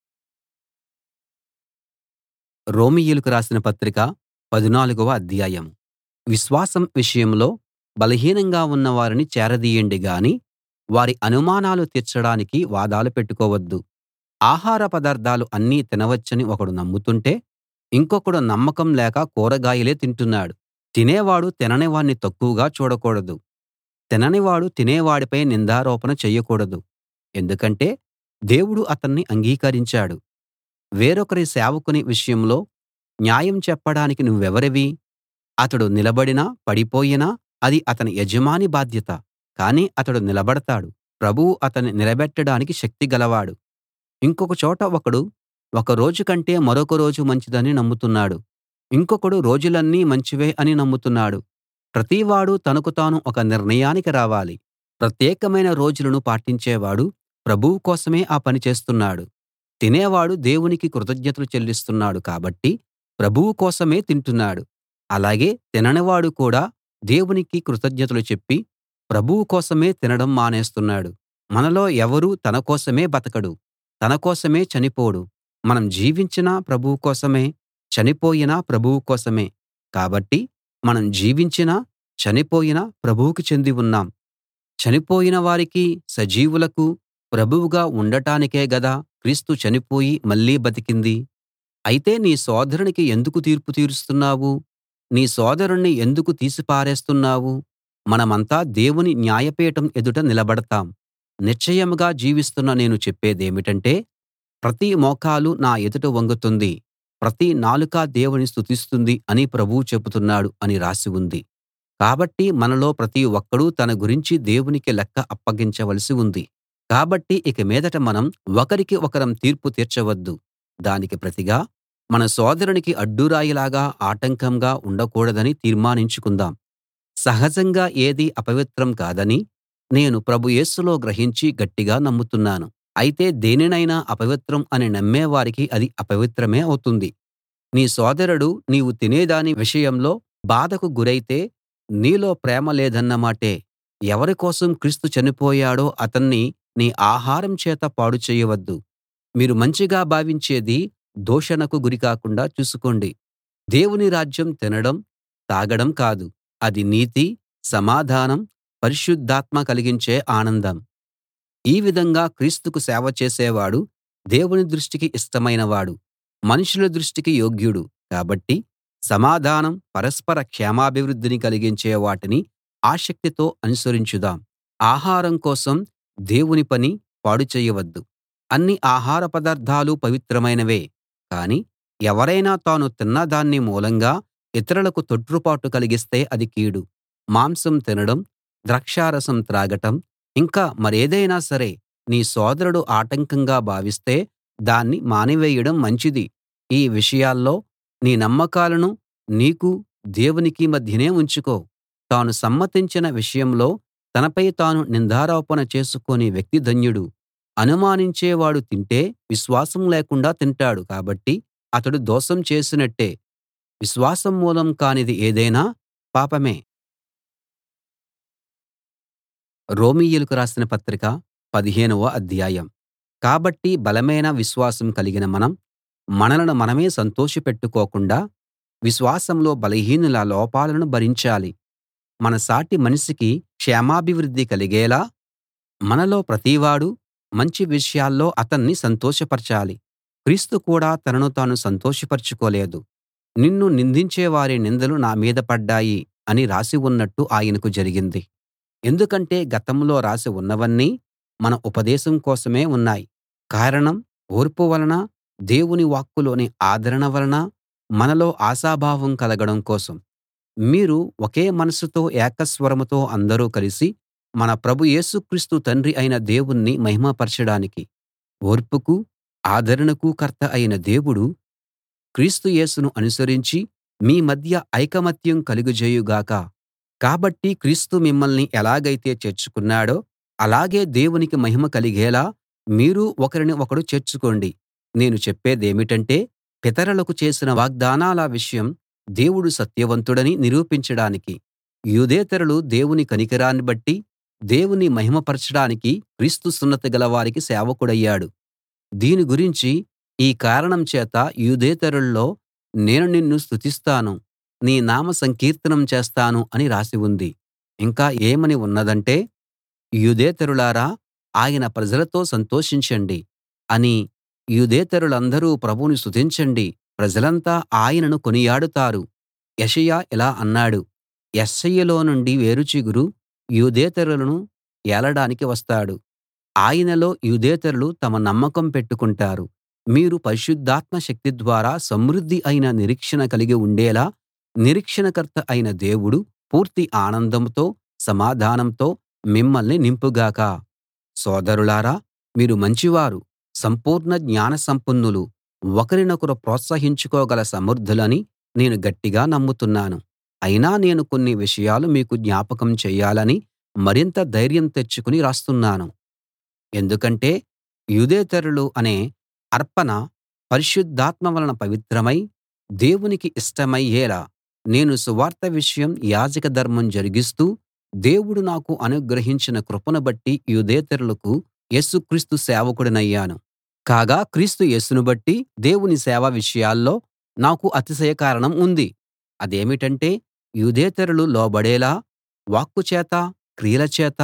రోమీయులకు రాసిన పత్రిక పదునాలుగవ అధ్యాయం. విశ్వాసం విషయంలో బలహీనంగా ఉన్న వారిని చేరదీయండి గాని వారి అనుమానాలు తీర్చడానికి వాదాలు పెట్టుకోవద్దు. ఆహార పదార్థాలు అన్నీ తినవచ్చని ఒకడు నమ్ముతుంటే ఇంకొకడు నమ్మకం లేక కూరగాయలే తింటున్నాడు. తినేవాడు తిననివాణ్ణి తక్కువగా చూడకూడదు. తిననివాడు తినేవాడిపై నిందారోపణ చెయ్యకూడదు. ఎందుకంటే దేవుడు అతన్ని అంగీకరించాడు. వేరొకరి సేవకుని విషయంలో న్యాయం చెప్పడానికి నువ్వెవరివి? అతడు నిలబడినా పడిపోయినా అది అతని యజమాని బాధ్యత. కానీ అతడు నిలబడతాడు. ప్రభువు అతన్ని నిలబెట్టడానికి శక్తి గలవాడు. ఇంకొక చోట ఒకడు ఒక రోజు కంటే మరొక రోజు మంచిదని నమ్ముతున్నాడు. ఇంకొకడు రోజులన్నీ మంచివే అని నమ్ముతున్నాడు. ప్రతివాడూ తనకు తాను ఒక నిర్ణయానికి రావాలి. ప్రత్యేకమైన రోజులను పాటించేవాడు ప్రభువు కోసమే ఆ పని చేస్తున్నాడు. తినేవాడు దేవునికి కృతజ్ఞతలు చెల్లిస్తున్నాడు కాబట్టి ప్రభువు కోసమే తింటున్నాడు. అలాగే తిననివాడు కూడా దేవునికి కృతజ్ఞతలు చెప్పి ప్రభువు కోసమే తినడం మానేస్తున్నాడు. మనలో ఎవరూ తన కోసమే బతకడు, తన కోసమే చనిపోడు. మనం జీవించినా ప్రభువు కోసమే, చనిపోయినా ప్రభువు కోసమే. కాబట్టి మనం జీవించినా చనిపోయినా ప్రభువుకి చెంది ఉన్నాం. చనిపోయిన వారికి సజీవులకు ప్రభువుగా ఉండటానికే గదా క్రీస్తు చనిపోయి మళ్ళీ బతికింది. అయితే నీ సోదరునికి ఎందుకు తీర్పు తీరుస్తున్నావు? నీ సోదరుణ్ణి ఎందుకు తీసిపారేస్తున్నావు? మనమంతా దేవుని న్యాయపీఠం ఎదుట నిలబడతాం. నిశ్చయంగా జీవిస్తున్న నేను చెప్పేదేమిటంటే ప్రతి మోకాలు నా ఎదుట వంగుతుంది, ప్రతి నాలుకా దేవుని స్తుతిస్తుంది అని ప్రభువు చెబుతున్నాడు అని రాసి ఉంది. కాబట్టి మనలో ప్రతి ఒక్కడూ తన గురించి దేవునికి లెక్క అప్పగించవలసి ఉంది. కాబట్టి ఇక మీదట మనం ఒకరికి ఒకరం తీర్పు తీర్చవద్దు. దానికి ప్రతిగా మన సోదరునికి అడ్డురాయిలాగా ఆటంకంగా ఉండకూడదని తీర్మానించుకుందాం. సహజంగా ఏదీ అపవిత్రం కాదని నేను ప్రభు యేసులో గ్రహించి గట్టిగా నమ్ముతున్నాను. అయితే దేనినైనా అపవిత్రం అని నమ్మేవారికి అది అపవిత్రమే అవుతుంది. నీ సోదరుడు నీవు తినేదాని విషయంలో బాధకు గురైతే నీలో ప్రేమ లేదన్నమాటే. ఎవరి కోసం క్రీస్తు చనిపోయాడో అతన్ని నీ ఆహారం చేత పాడు చేయవద్దు. మీరు మంచిగా భావించేది దూషణకు గురి కాకుండా చూసుకోండి. దేవుని రాజ్యం తినడం, తాగడం కాదు. అది నీతి, సమాధానం, పరిశుద్ధాత్మ కలిగించే ఆనందం. ఈ విధంగా క్రీస్తుకు సేవ చేసేవాడు దేవుని దృష్టికి ఇష్టమైనవాడు, మనుషుల దృష్టికి యోగ్యుడు. కాబట్టి సమాధానం, పరస్పర క్షేమాభివృద్ధిని కలిగించే వాటిని ఆసక్తితో అనుసరించుదాం. ఆహారం కోసం దేవుని పని పాడు చేయవద్దు. అన్ని ఆహార పదార్థాలు పవిత్రమైనవే. కానీ ఎవరైనా తాను తిన్న దాని మూలంగా ఇతరులకు తొట్రుపాటు కలిగిస్తే అది కీడు. మాంసం తినడం, ద్రాక్షారసం త్రాగటం, ఇంకా మరేదైనా సరే నీ సోదరుడు ఆటంకంగా భావిస్తే దాన్ని మానివేయడం మంచిది. ఈ విషయాల్లో నీ నమ్మకాలను నీకూ దేవునికి మధ్యనే ఉంచుకో. తాను సమ్మతించిన విషయంలో తనపై తాను నిందారోపణ చేసుకోని వ్యక్తి ధన్యుడు. అనుమానించేవాడు తింటే విశ్వాసం లేకుండా తింటాడు కాబట్టి అతడు దోషం చేసినట్టే. విశ్వాసం మూలం కానిది ఏదైనా పాపమే. రోమీయులకు రాసిన పత్రిక పదిహేనవ అధ్యాయం. కాబట్టి బలమైన విశ్వాసం కలిగిన మనం మనలను మనమే సంతోషపెట్టుకోకుండా విశ్వాసంలో బలహీనుల లోపాలను భరించాలి. మన సాటి మనిషికి క్షేమాభివృద్ధి కలిగేలా మనలో ప్రతివాడూ మంచి విషయాల్లో అతన్ని సంతోషపరచాలి. క్రీస్తు కూడా తనను తాను సంతోషపరచుకోలేదు. నిన్ను నిందించే వారి నిందలు నా మీద పడ్డాయి అని రాసి ఉన్నట్టు ఆయనకు జరిగింది. ఎందుకంటే గతంలో రాసి ఉన్నవన్నీ మన ఉపదేశం కోసమే ఉన్నాయి. కారణం ఓర్పు వలన, దేవుని వాక్కులోని ఆదరణ వలన మనలో ఆశాభావం కలగడం కోసం. మీరు ఒకే మనసుతో ఏకస్వరంతో అందరూ కలిసి మన ప్రభు యేసు క్రీస్తు తండ్రి అయిన దేవుణ్ణి మహిమపరచడానికి, ఓర్పుకు ఆదరణకు కర్త అయిన దేవుడు క్రీస్తు యేసును అనుసరించి మీ మధ్య ఐకమత్యం కలుగజేయుగాక. కాబట్టి క్రీస్తు మిమ్మల్ని ఎలాగైతే చేర్చుకున్నాడో అలాగే దేవునికి మహిమ కలిగేలా మీరు ఒకరిని ఒకడు చేర్చుకోండి. నేను చెప్పేదేమిటంటే, పితరులకు చేసిన వాగ్దానాల విషయం దేవుడు సత్యవంతుడని నిరూపించడానికి యూదేతరులు దేవుని కనికరాన్ని బట్టి దేవుని మహిమపరచడానికి క్రీస్తు సున్నతి గలవారికి సేవకుడయ్యాడు. దీని గురించి ఈ కారణం చేత యూదేతరుల్లో నేను నిన్ను స్తుతిస్తాను, నీ నామ సంకీర్తనం చేస్తాను అని రాసి ఉంది. ఇంకా ఏమని ఉన్నదంటే, యూదేతరులారా ఆయన ప్రజలతో సంతోషించండి అని, యూదేతరులందరూ ప్రభువును స్తుతించండి, ప్రజలంతా ఆయనను కొనియాడుతారు. యెషయా ఇలా అన్నాడు, యెష్షయిలో నుండి వేరుచిగురు యూదేతరులను ఏలడానికి వస్తాడు. ఆయనలో యూదేతరులు తమ నమ్మకం పెట్టుకుంటారు. మీరు పరిశుద్ధాత్మ శక్తి ద్వారా సమృద్ధి అయిన నిరీక్షణ కలిగి ఉండేలా నిరీక్షణకర్త అయిన దేవుడు పూర్తి ఆనందంతో సమాధానంతో మిమ్మల్ని నింపుగాక. సోదరులారా, మీరు మంచివారు, సంపూర్ణ జ్ఞాన సంపన్నులు, ఒకరినొకరు ప్రోత్సహించుకోగల సమర్థులని నేను గట్టిగా నమ్ముతున్నాను. అయినా నేను కొన్ని విషయాలు మీకు జ్ఞాపకం చేయాలని మరింత ధైర్యం తెచ్చుకుని రాస్తున్నాను. ఎందుకంటే యూదేతరులు అనే అర్పణ పరిశుద్ధాత్మ వలన పవిత్రమై దేవునికి ఇష్టమయ్యేలా నేను సువార్త విషయం యాజక ధర్మం జరిగిస్తూ దేవుడు నాకు అనుగ్రహించిన కృపను బట్టి యూదేతరులకు యేసుక్రీస్తు సేవకుడినయ్యాను. కాగా క్రీస్తు యేసును బట్టి దేవుని సేవ విషయాల్లో నాకు అతిశయ కారణం ఉంది. అదేమిటంటే, యూదేతరులు లోబడేలా వాక్కు చేత, క్రియల చేత,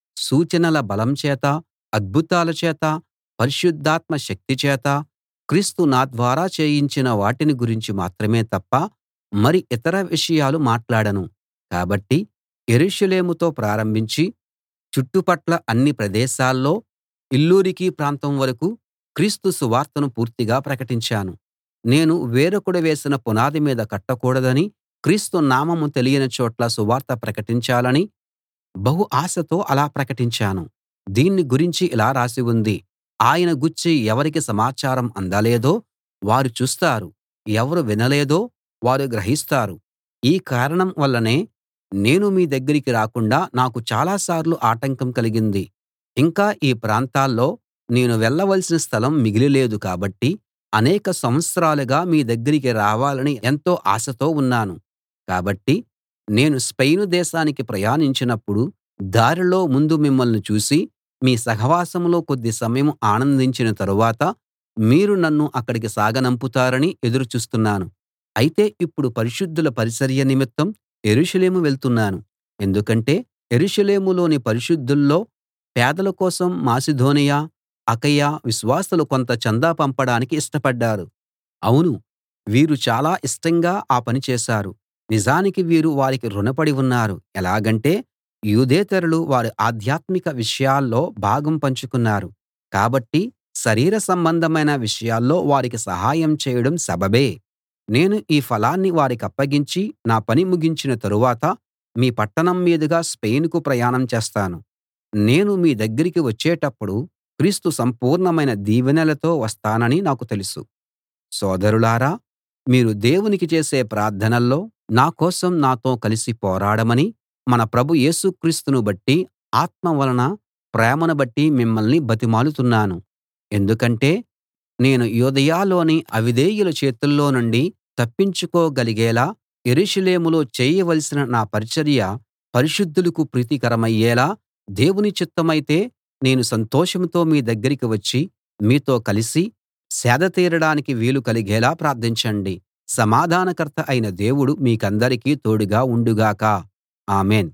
సూచనల బలం చేత, అద్భుతాల చేత, పరిశుద్ధాత్మ శక్తి చేత క్రీస్తు నా ద్వారా చేయించిన వాటిని గురించి మాత్రమే తప్ప మరి ఇతర విషయాలు మాట్లాడను. కాబట్టి యెరూషలేముతో ప్రారంభించి చుట్టుపట్ల అన్ని ప్రదేశాల్లో ఇల్లూరికు ప్రాంతం వరకూ క్రీస్తు సువార్తను పూర్తిగా ప్రకటించాను. నేను వేరొకడు వేసిన పునాది మీద కట్టకూడదని, క్రీస్తు నామం తెలియని చోట్ల సువార్త ప్రకటించాలని బహు ఆశతో అలా ప్రకటించాను. దీన్ని గురించి ఇలా రాసి ఉంది, ఆయన గూర్చి ఎవరికి సమాచారం అందలేదో వారు చూస్తారు, ఎవరు వినలేదో వారు గ్రహిస్తారు. ఈ కారణం వల్లనే నేను మీ దగ్గరికి రాకుండా నాకు చాలా సార్లు ఆటంకం కలిగింది. ఇంకా ఈ ప్రాంతాల్లో నేను వెళ్ళవలసిన స్థలం మిగిలి లేదు కాబట్టి అనేక సంవత్సరాలుగా మీ దగ్గరికి రావాలని ఎంతో ఆశతో ఉన్నాను. కాబట్టి నేను స్పెయిను దేశానికి ప్రయాణించినప్పుడు దారిలో ముందు మిమ్మల్ని చూసి మీ సహవాసంలో కొద్ది సమయం ఆనందించిన తరువాత మీరు నన్ను అక్కడికి సాగనంపుతారని ఎదురు చూస్తున్నాను. అయితే ఇప్పుడు పరిశుద్ధుల పరిచర్య నిమిత్తం యెరూషలేము వెళ్తున్నాను. ఎందుకంటే యెరూషలేములోని పరిశుద్ధుల్లో పేదల కోసం మాసిదోనియ, అకయ విశ్వాసులు కొంత చందా పంపడానికి ఇష్టపడ్డారు. అవును, వీరు చాలా ఇష్టంగా ఆ పని చేశారు. నిజానికి వీరు వారికి రుణపడి ఉన్నారు. ఎలాగంటే యూదేతరులు వారి ఆధ్యాత్మిక విషయాల్లో భాగం పంచుకున్నారు. కాబట్టి శరీర సంబంధమైన విషయాల్లో వారికి సహాయం చేయడం సబబే. నేను ఈ ఫలాన్ని వారికప్పగించి నా పని ముగించిన తరువాత మీ పట్టణం మీదుగా స్పెయినుకు ప్రయాణం చేస్తాను. నేను మీ దగ్గరికి వచ్చేటప్పుడు క్రీస్తు సంపూర్ణమైన దీవెనలతో వస్తానని నాకు తెలుసు. సోదరులారా, మీరు దేవునికి చేసే ప్రార్థనల్లో నా కోసం నాతో కలిసి పోరాడమని మన ప్రభు యేసు క్రీస్తును బట్టి ఆత్మ వలన ప్రేమను బట్టి మిమ్మల్ని బతిమాలుతున్నాను. ఎందుకంటే నేను యూదయలోని అవిధేయుల చేతుల్లో నుండి తప్పించుకోగలిగేలా యెరూషలేములో చేయవలసిన నా పరిచర్య పరిశుద్ధులకు ప్రీతికరమయ్యేలా దేవుని చిత్తమైతే నేను సంతోషంతో మీ దగ్గరికి వచ్చి మీతో కలిసి సేద తీరడానికి వీలు కలిగేలా ప్రార్థించండి. సమాధానకర్త అయిన దేవుడు మీకందరికీ తోడుగా ఉండుగాక. ఆమేన్.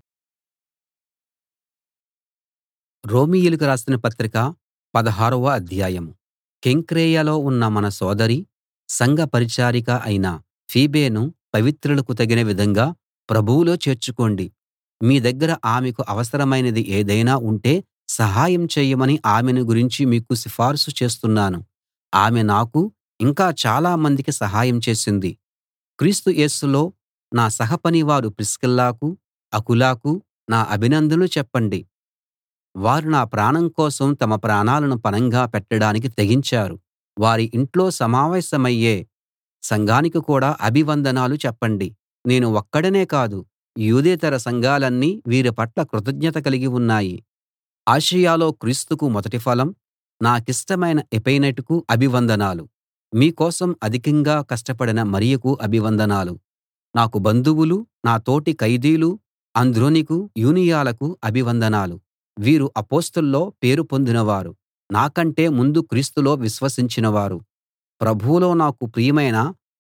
రోమీయులకు రాసిన పత్రిక పదహారవ అధ్యాయం. కెంక్రేయలో ఉన్న మన సోదరి సంఘ పరిచారిక అయిన ఫీబేను పవిత్రులకు తగిన విధంగా ప్రభువులో చేర్చుకోండి. మీ దగ్గర ఆమెకు అవసరమైనది ఏదైనా ఉంటే సహాయం చేయమని ఆమెను గురించి మీకు సిఫారసు చేస్తున్నాను. ఆమె నాకు ఇంకా చాలా మందికి సహాయం చేసింది. క్రీస్తు యేసులో నా సహపనివారు ప్రిస్కిల్లకు, అకులకు నా అభినందనలు చెప్పండి. వారు నా ప్రాణం కోసం తమ ప్రాణాలను పణంగా పెట్టడానికి తెగించారు. వారి ఇంట్లో సమావేశమయ్యే సంఘానికి కూడా అభివందనాలు చెప్పండి. నేను ఒక్కడినే కాదు, యూదేతర సంఘాలన్నీ వీరి పట్ల కృతజ్ఞత కలిగి ఉన్నాయి. ఆసియలో క్రీస్తుకు మొదటి ఫలం, నాకిష్టమైన ఎపైనెటుకు అభివందనాలు. మీ కోసం అధికంగా కష్టపడిన మరియకు అభివందనాలు. నాకు బంధువులు, నా తోటి ఖైదీలు అంద్రోనికు, యూనియలకు అభివందనాలు. వీరు అపొస్తలుల్లో పేరు పొందినవారు, నాకంటే ముందు క్రీస్తులో విశ్వసించినవారు. ప్రభువులో నాకు ప్రియమైన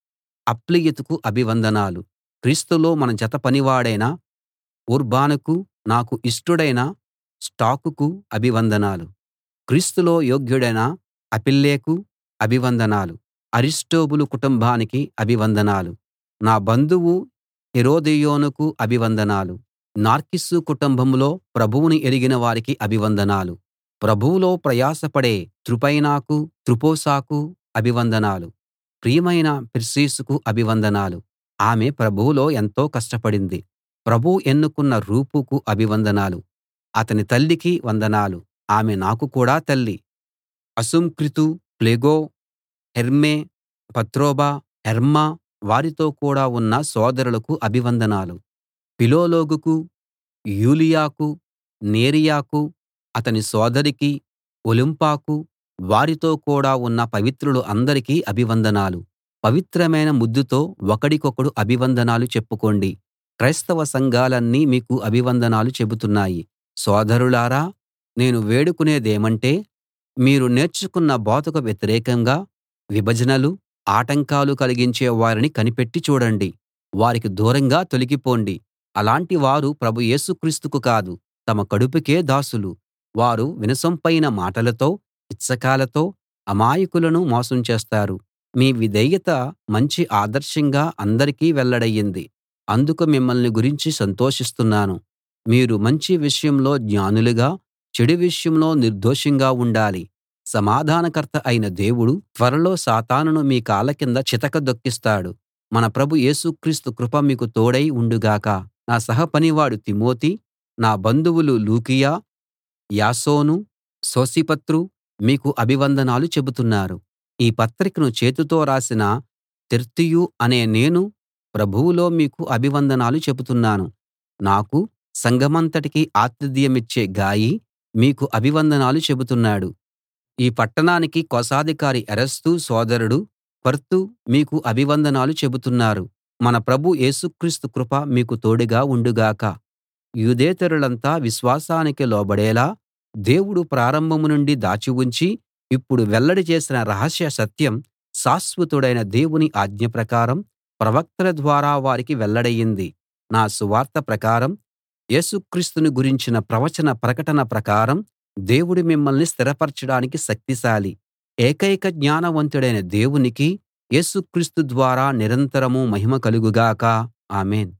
అప్లియతుకు అభివందనాలు. క్రీస్తులో మన జత పనివాడైన ఉర్బానుకు, నాకు ఇష్టుడైన స్టాకుకు అభివందనాలు. క్రీస్తులో యోగ్యుడైన అపెల్లెకు అభివందనాలు. అరిస్టొబూలు కుటుంబానికి అభివందనాలు. నా బంధువు హెరోదియోనుకు అభివందనాలు. నార్కిస్సు కుటుంబంలో ప్రభువుని ఎరిగిన వారికి అభివందనాలు. ప్రభువులో ప్రయాసపడే త్రుపైనాకు, త్రుఫోసాకు అభివందనాలు. ప్రియమైన పెర్సిసుకు అభివందనాలు. ఆమె ప్రభువులో ఎంతో కష్టపడింది. ప్రభువు ఎన్నుకున్న రూఫుకు అభివందనాలు. అతని తల్లికి వందనాలు. ఆమె నాకు కూడా తల్లి. అసుంక్రితు, ప్లెగో, హెర్మే, పత్రొబ, హెర్మా వారితో కూడా ఉన్న సోదరులకు అభివందనాలు. ఫిలొలోగుకు, యూలియాకు, నేరియకు అతని సోదరికి, ఒలుంపాకు వారితో కూడా ఉన్న పవిత్రులు అందరికీ అభివందనాలు. పవిత్రమైన ముద్దుతో ఒకడికొకడు అభివందనాలు చెప్పుకోండి. క్రైస్తవ సంఘాలన్నీ మీకు అభివందనాలు చెబుతున్నాయి. సోదరులారా, నేను వేడుకునేదేమంటే, మీరు నేర్చుకున్న బోధకు వ్యతిరేకంగా విభజనలు, ఆటంకాలు కలిగించే వారిని కనిపెట్టి చూడండి. వారికి దూరంగా తొలగిపోండి. అలాంటి వారు ప్రభు యేసు క్రీస్తుకు కాదు, తమ కడుపుకే దాసులు. వారు వినసొంపైన మాటలతో, ఇచ్చకాలతో అమాయకులను మోసం చేస్తారు. మీ విధేయత మంచి ఆదర్శంగా అందరికీ వెల్లడయింది. అందుకు మిమ్మల్ని గురించి సంతోషిస్తున్నాను. మీరు మంచి విషయంలో జ్ఞానులుగా, చెడు విషయంలో నిర్దోషంగా ఉండాలి. సమాధానకర్త అయిన దేవుడు త్వరలో సాతానును మీ కాళ్ళ కింద చితకదొక్కిస్తాడు. మన ప్రభు యేసు క్రీస్తు కృప మీకు తోడై ఉండుగాక. నా సహపనివాడు తిమోతి, నా బంధువులు లూకియ, యాసోను, సోసిపత్రు మీకు అభివందనాలు చెబుతున్నారు. ఈ పత్రికను చేతితో రాసిన తెర్తియు అనే నేను ప్రభువులో మీకు అభివందనాలు చెబుతున్నాను. నాకు, సంఘమంతటికీ ఆతిథ్యమిచ్చే గాయి మీకు అభివందనాలు చెబుతున్నాడు. ఈ పట్టణానికి కోశాధికారి ఎరస్తు సోదరుడు క్వర్తు మీకు అభివందనాలు చెబుతున్నారు. మన ప్రభు యేసు క్రీస్తు కృప మీకు తోడుగా ఉండుగాక. యూదేతరులంతా విశ్వాసానికి లోబడేలా దేవుడు ప్రారంభం నుండి దాచి ఉంచి ఇప్పుడు వెల్లడి చేసిన రహస్య సత్యం శాశ్వతుడైన దేవుని ఆజ్ఞ ప్రకారం ప్రవక్తల ద్వారా వారికి వెల్లడయింది. నా సువార్త ప్రకారం, యేసు క్రీస్తును గురించిన ప్రవచన ప్రకటన ప్రకారం దేవుడు మిమ్మల్ని స్థిరపరచడానికి శక్తిశాలి. ఏకైక జ్ఞానవంతుడైన దేవునికి యేసు క్రీస్తు ద్వారా నిరంతరం మహిమ కలుగుగాక. ఆమేన్.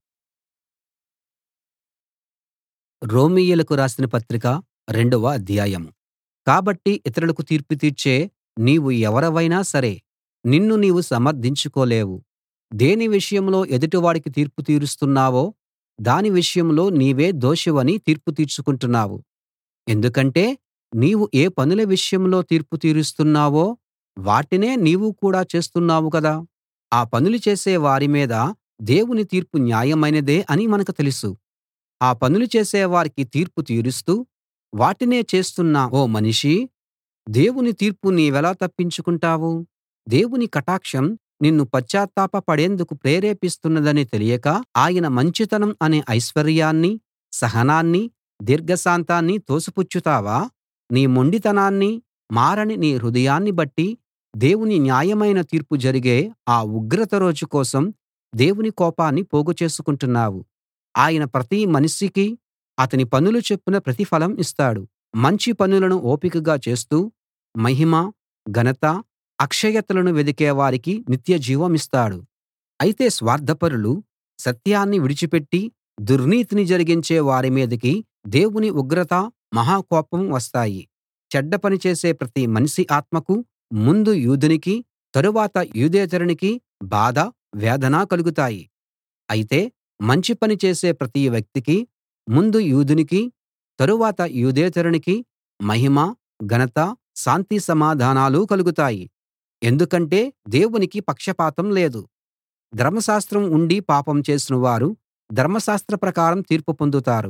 రోమీయులకు రాసిన పత్రిక రెండవ అధ్యాయం. కాబట్టి ఇతరులకు తీర్పు తీర్చే నీవు ఎవరివైనా సరే, నిన్ను నీవు సమర్థించుకోలేవు. దేని విషయంలో ఎదుటివాడికి తీర్పు తీరుస్తున్నావో దాని విషయంలో నీవే దోషివని తీర్పు తీర్చుకుంటున్నావు. ఎందుకంటే నీవు ఏ పనుల విషయంలో తీర్పు తీరుస్తున్నావో వాటినే నీవు కూడా చేస్తున్నావు కదా. ఆ పనులు చేసే వారి మీద దేవుని తీర్పు న్యాయమైనదే అని మనకు తెలుసు. ఆ పనులు చేసే వారికి తీర్పు తీరుస్తూ వాటినే చేస్తున్న ఓ మనిషీ, దేవుని తీర్పు నీవెలా తప్పించుకుంటావు? దేవుని కటాక్షం నిన్ను పశ్చాత్తాప పడేందుకు ప్రేరేపిస్తున్నదని తెలియక, ఆయన మంచితనం అనే ఐశ్వర్యాన్ని, సహనాన్ని, దీర్ఘశాంతాన్ని తోసిపుచ్చుతావా? నీ మొండితనాన్ని, మారని నీ హృదయాన్ని బట్టి దేవుని న్యాయమైన తీర్పు జరిగే ఆ ఉగ్రత రోజు కోసం దేవుని కోపాన్ని పోగు చేసుకుంటున్నావు. ఆయన ప్రతి మనిషికి అతని పనుల చొప్పున ప్రతిఫలం ఇస్తాడు. మంచి పనులను ఓపికగా చేస్తూ మహిమ, ఘనత, అక్షయతలను వెదికే వారికి నిత్యజీవమిస్తాడు. అయితే స్వార్థపరులు సత్యాన్ని విడిచిపెట్టి దుర్నీతిని జరిగించే వారి మీదికి దేవుని ఉగ్రత, మహా కోపం వస్తాయి. చెడ్డ పని చేసే ప్రతి మనిషి ఆత్మకు ముందు యూదునికి, తరువాత యూదేతరునికి బాధ, వేదన కలుగుతాయి. అయితే మంచి పని చేసే ప్రతి వ్యక్తికి ముందు యూదునికి, తరువాత యూదేతరునికి మహిమ, ఘనత, శాంతి సమాధానాలు కలుగుతాయి. ఎందుకంటే దేవునికి పక్షపాతం లేదు. ధర్మశాస్త్రం ఉండి పాపం చేసిన వారు ధర్మశాస్త్ర ప్రకారం తీర్పు పొందుతారు.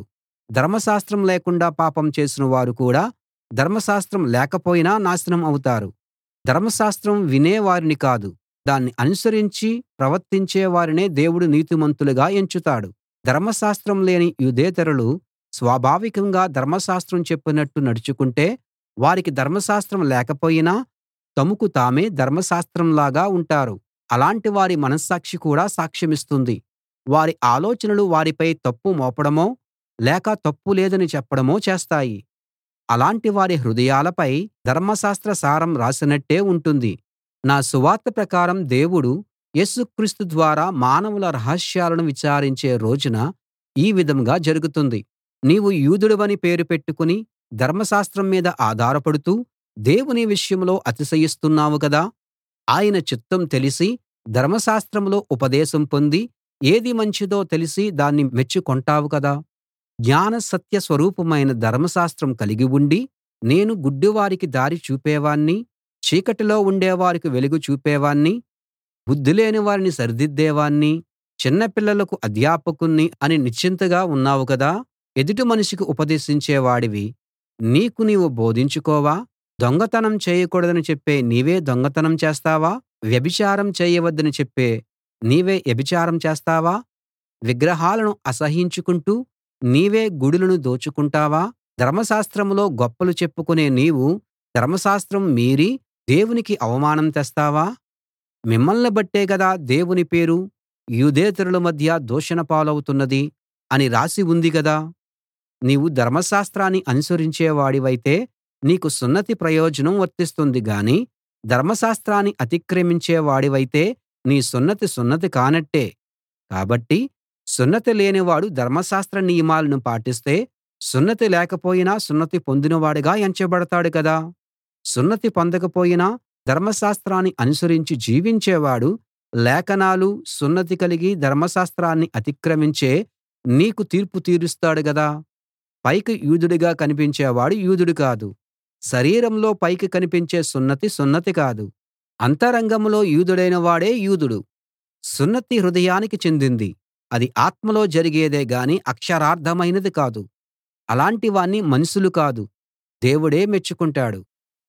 ధర్మశాస్త్రం లేకుండా పాపం చేసిన వారు కూడా ధర్మశాస్త్రం లేకపోయినా నాశనం అవుతారు. ధర్మశాస్త్రం వినే వారిని కాదు, దాన్ని అనుసరించి ప్రవర్తించే వారినే దేవుడు నీతిమంతులుగా ఎంచుతాడు. ధర్మశాస్త్రం లేని యూదేతరులు స్వాభావికంగా ధర్మశాస్త్రం చెప్పినట్టు నడుచుకుంటే వారికి ధర్మశాస్త్రం లేకపోయినా తమకు తామే ధర్మశాస్త్రంలాగా ఉంటారు. అలాంటి వారి మనస్సాక్షి కూడా సాక్ష్యమిస్తుంది. వారి ఆలోచనలు వారిపై తప్పు మోపడమో లేక తప్పు లేదని చెప్పడమో చేస్తాయి. అలాంటి వారి హృదయాలపై ధర్మశాస్త్ర సారం రాసినట్టే ఉంటుంది. నా సువార్త ప్రకారం దేవుడు యేసు క్రీస్తు ద్వారా మానవుల రహస్యాలను విచారించే రోజున ఈ విధంగా జరుగుతుంది. నీవు యూదుడవని పేరు పెట్టుకుని ధర్మశాస్త్రం మీద ఆధారపడుతూ దేవుని విషయంలో అతిశయిస్తున్నావు కదా! ఆయన చిత్తం తెలిసి ధర్మశాస్త్రంలో ఉపదేశం పొంది ఏది మంచిదో తెలిసి దాన్ని మెచ్చుకొంటావు కదా! జ్ఞాన సత్య స్వరూపమైన ధర్మశాస్త్రం కలిగి ఉండి నేను గుడ్డివారికి దారి చూపేవాణ్ణి, చీకటిలో ఉండేవారికి వెలుగు చూపేవాణ్ణి, బుద్ధిలేని వారిని సరిదిద్దేవాణ్ణి, చిన్న పిల్లలకు అధ్యాపకుణ్ణి అని నిశ్చింతగా ఉన్నావు కదా! ఎదుటి మనిషికి ఉపదేశించే వాడివి నీకు నీవు బోధించుకోవా? దొంగతనం చేయకూడదని చెప్పే నీవే దొంగతనం చేస్తావా? వ్యభిచారం చేయవద్దని చెప్పే నీవే వ్యభిచారం చేస్తావా? విగ్రహాలను అసహ్యించుకుంటూ నీవే గుడులను దోచుకుంటావా? ధర్మశాస్త్రంలో గొప్పలు చెప్పుకునే నీవు ధర్మశాస్త్రం మీరి దేవునికి అవమానం తెస్తావా? మిమ్మల్ని బట్టే గదా దేవుని పేరు యూదేతరుల మధ్య దూషణ పాలవుతున్నది అని రాసి ఉంది గదా! నీవు ధర్మశాస్త్రాన్ని అనుసరించే వాడివైతే నీకు సున్నతి ప్రయోజనం వర్తిస్తుంది గాని ధర్మశాస్త్రాన్ని అతిక్రమించే వాడివైతే నీ సున్నతి సున్నతి కానట్టే. కాబట్టి సున్నతి లేనివాడు ధర్మశాస్త్ర నియమాలను పాటిస్తే సున్నతి లేకపోయినా సున్నతి పొందినవాడుగా ఎంచబడతాడు కదా! సున్నతి పొందకపోయినా ధర్మశాస్త్రాన్ని అనుసరించి జీవించేవాడు లేఖనాలు సున్నతి కలిగి ధర్మశాస్త్రాన్ని అతిక్రమించే నీకు తీర్పు తీరుస్తాడు గదా! పైకి యూదుడిగా కనిపించేవాడు యూదుడు కాదు. శరీరంలో పైకి కనిపించే సున్నతి సున్నతి కాదు. అంతరంగంలో యూదుడైన వాడే యూదుడు. సున్నతి హృదయానికి చెందింది. అది ఆత్మలో జరిగేదే గాని అక్షరార్థమైనది కాదు. అలాంటి వాణ్ణి మనుషులు కాదు, దేవుడే మెచ్చుకుంటాడు.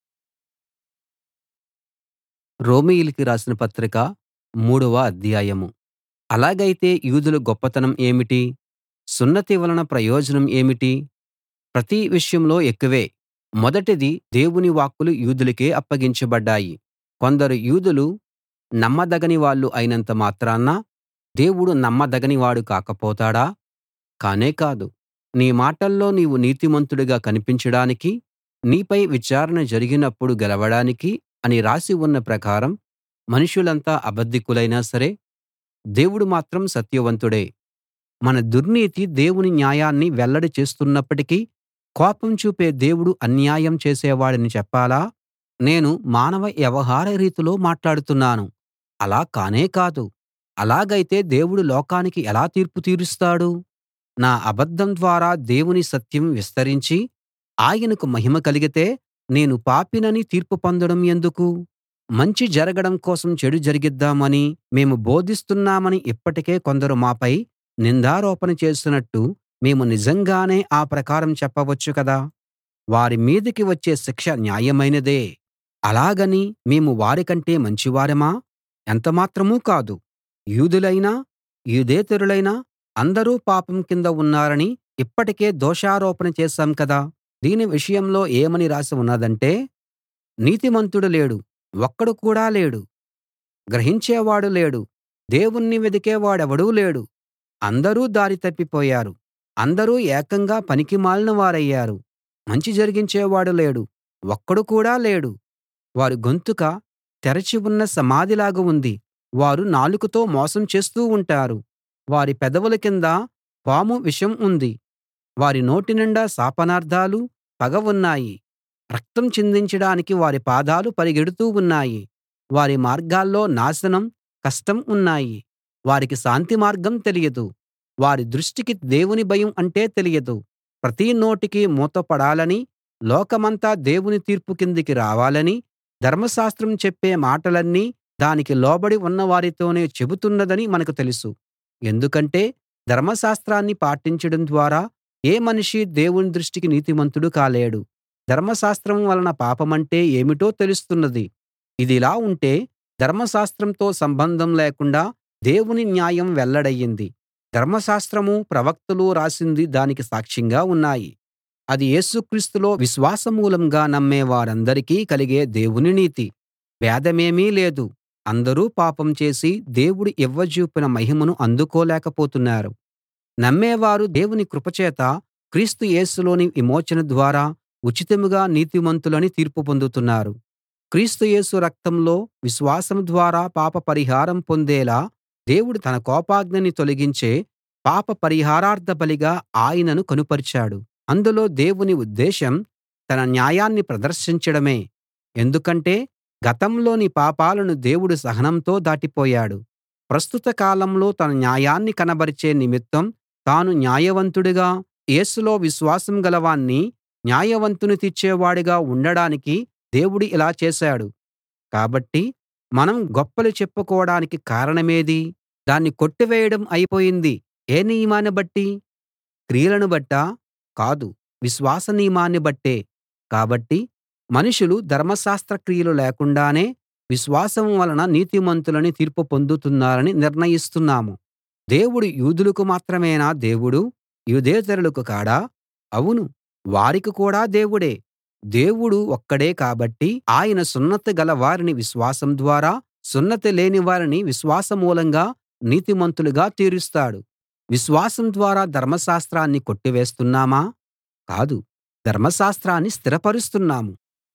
రోమీయులకి రాసిన పత్రిక మూడవ అధ్యాయం. అలాగైతే యూదుల గొప్పతనం ఏమిటి? సున్నతి వలన ప్రయోజనం ఏమిటి? ప్రతి విషయంలో ఎక్కువే. మొదటిది దేవుని వాక్కులు యూదులకే అప్పగించబడ్డాయి. కొందరు యూదులు నమ్మదగని వాళ్ళు అయినంత మాత్రాన దేవుడు నమ్మదగనివాడు కాకపోతాడా? కానే కాదు. నీ మాటల్లో నీవు నీతిమంతుడిగా కనిపించడానికి, నీపై విచారణ జరిగినప్పుడు గెలవడానికి అని రాసి ఉన్న ప్రకారం మనుషులంతా అబద్ధికులైనా సరే దేవుడు మాత్రం సత్యవంతుడే. మన దుర్నీతి దేవుని న్యాయాన్ని వెల్లడి చేస్తున్నప్పటికీ కోపం చూపే దేవుడు అన్యాయం చేసేవాడని చెప్పాలా? నేను మానవ వ్యవహార రీతిలో మాట్లాడుతున్నాను. అలా కానే కాదు. అలాగైతే దేవుడు లోకానికి ఎలా తీర్పు తీరుస్తాడు? నా అబద్ధం ద్వారా దేవుని సత్యం విస్తరించి ఆయనకు మహిమ కలిగితే నేను పాపినని తీర్పు పొందడం ఎందుకు? మంచి జరగడం కోసం చెడు జరిగిద్దామని మేము బోధిస్తున్నామని ఇప్పటికే కొందరు మాపై నిందారోపణ చేసినట్టు మేము నిజంగానే ఆ ప్రకారం చెప్పవచ్చు కదా! వారి మీదికి వచ్చే శిక్ష న్యాయమైనదే. అలాగని మేము వారికంటే మంచివారమా? ఎంతమాత్రమూ కాదు. యూదులైనా యూదేతరులైనా అందరూ పాపం కింద ఉన్నారని ఇప్పటికే దోషారోపణ చేశాం కదా! దీని విషయంలో ఏమని రాసి ఉన్నదంటే, నీతిమంతుడు లేడు, ఒక్కడు కూడా లేడు. గ్రహించేవాడు లేడు, దేవుణ్ణి వెదికేవాడెవడూ లేడు. అందరూ దారి తప్పిపోయారు. అందరూ ఏకంగా పనికిమాలిన వారయ్యారు. మంచి జరిగించేవాడు లేడు, ఒక్కడు కూడా లేడు. వారి గొంతుక తెరచి ఉన్న సమాధిలాగా ఉంది. వారు నాలుకతో మోసం చేస్తూ ఉంటారు. వారి పెదవుల కింద పాము విషం ఉంది. వారి నోటి నిండా శాపనార్థాలు, పగ ఉన్నాయి. రక్తం చిందించడానికి వారి పాదాలు పరిగెడుతూ ఉన్నాయి. వారి మార్గాల్లో నాశనం, కష్టం ఉన్నాయి. వారికి శాంతి మార్గం తెలియదు. వారి దృష్టికి దేవుని భయం అంటే తెలియదు. ప్రతి నోటికి మూత పడాలని, లోకమంతా దేవుని తీర్పు కిందికి రావాలని ధర్మశాస్త్రం చెప్పే మాటలన్నీ దానికి లోబడి ఉన్నవారితోనే చెబుతున్నదని మనకు తెలుసు. ఎందుకంటే ధర్మశాస్త్రాన్ని పాటించడం ద్వారా ఏ మనిషీ దేవుని దృష్టికి నీతిమంతుడు కాలేడు. ధర్మశాస్త్రం వలన పాపమంటే ఏమిటో తెలుస్తున్నది. ఇదిలా ఉంటే ధర్మశాస్త్రంతో సంబంధం లేకుండా దేవుని న్యాయం వెల్లడయింది. ధర్మశాస్త్రమూ ప్రవక్తలూ రాసింది దానికి సాక్ష్యంగా ఉన్నాయి. అది యేసు క్రీస్తులో విశ్వాసమూలంగా నమ్మే వారందరికీ కలిగే దేవుని నీతి. భేదమేమీ లేదు. అందరూ పాపం చేసి దేవుడు ఇవ్వజూపిన మహిమను అందుకోలేకపోతున్నారు. నమ్మేవారు దేవుని కృపచేత క్రీస్తు యేసులోని విమోచన ద్వారా ఉచితంగా నీతిమంతులని తీర్పు పొందుతున్నారు. క్రీస్తు యేసు రక్తంలో విశ్వాసం ద్వారా పాప పరిహారం పొందేలా దేవుడు తన కోపాగ్నిని తొలగించే పాప పరిహారార్థ బలిగా ఆయనను కనుపరిచాడు. అందులో దేవుని ఉద్దేశం తన న్యాయాన్ని ప్రదర్శించడమే. ఎందుకంటే గతంలోని పాపాలను దేవుడు సహనంతో దాటిపోయాడు. ప్రస్తుత కాలంలో తన న్యాయాన్ని కనబరిచే నిమిత్తం తాను న్యాయవంతుడిగా, యేసులో విశ్వాసం గలవాణ్ణి న్యాయవంతుని తీర్చేవాడుగా ఉండడానికి దేవుడు ఇలా చేశాడు. కాబట్టి మనం గొప్పలు చెప్పుకోడానికి కారణమేది? దాన్ని కొట్టివేయడం అయిపోయింది. ఏ నియమాన్ని బట్టి? క్రియలను బట్టా? కాదు, విశ్వాస నియమాన్ని బట్టే. కాబట్టి మనుషులు ధర్మశాస్త్ర క్రియలు లేకుండానే విశ్వాసం వలన నీతిమంతులని తీర్పు పొందుతున్నారని నిర్ణయిస్తున్నాము. దేవుడు యూదులకు మాత్రమేనా దేవుడు? యూదేతరులకు కాడా? అవును, వారికి కూడా దేవుడే. దేవుడు ఒక్కడే కాబట్టి ఆయన సున్నతి గల వారిని విశ్వాసం ద్వారా, సున్నతి లేని వారిని విశ్వాసమూలంగా నీతిమంతులుగా తీరుస్తాడు. విశ్వాసం ద్వారా ధర్మశాస్త్రాన్ని కొట్టివేస్తున్నామా? కాదు, ధర్మశాస్త్రాన్ని స్థిరపరుస్తున్నాము.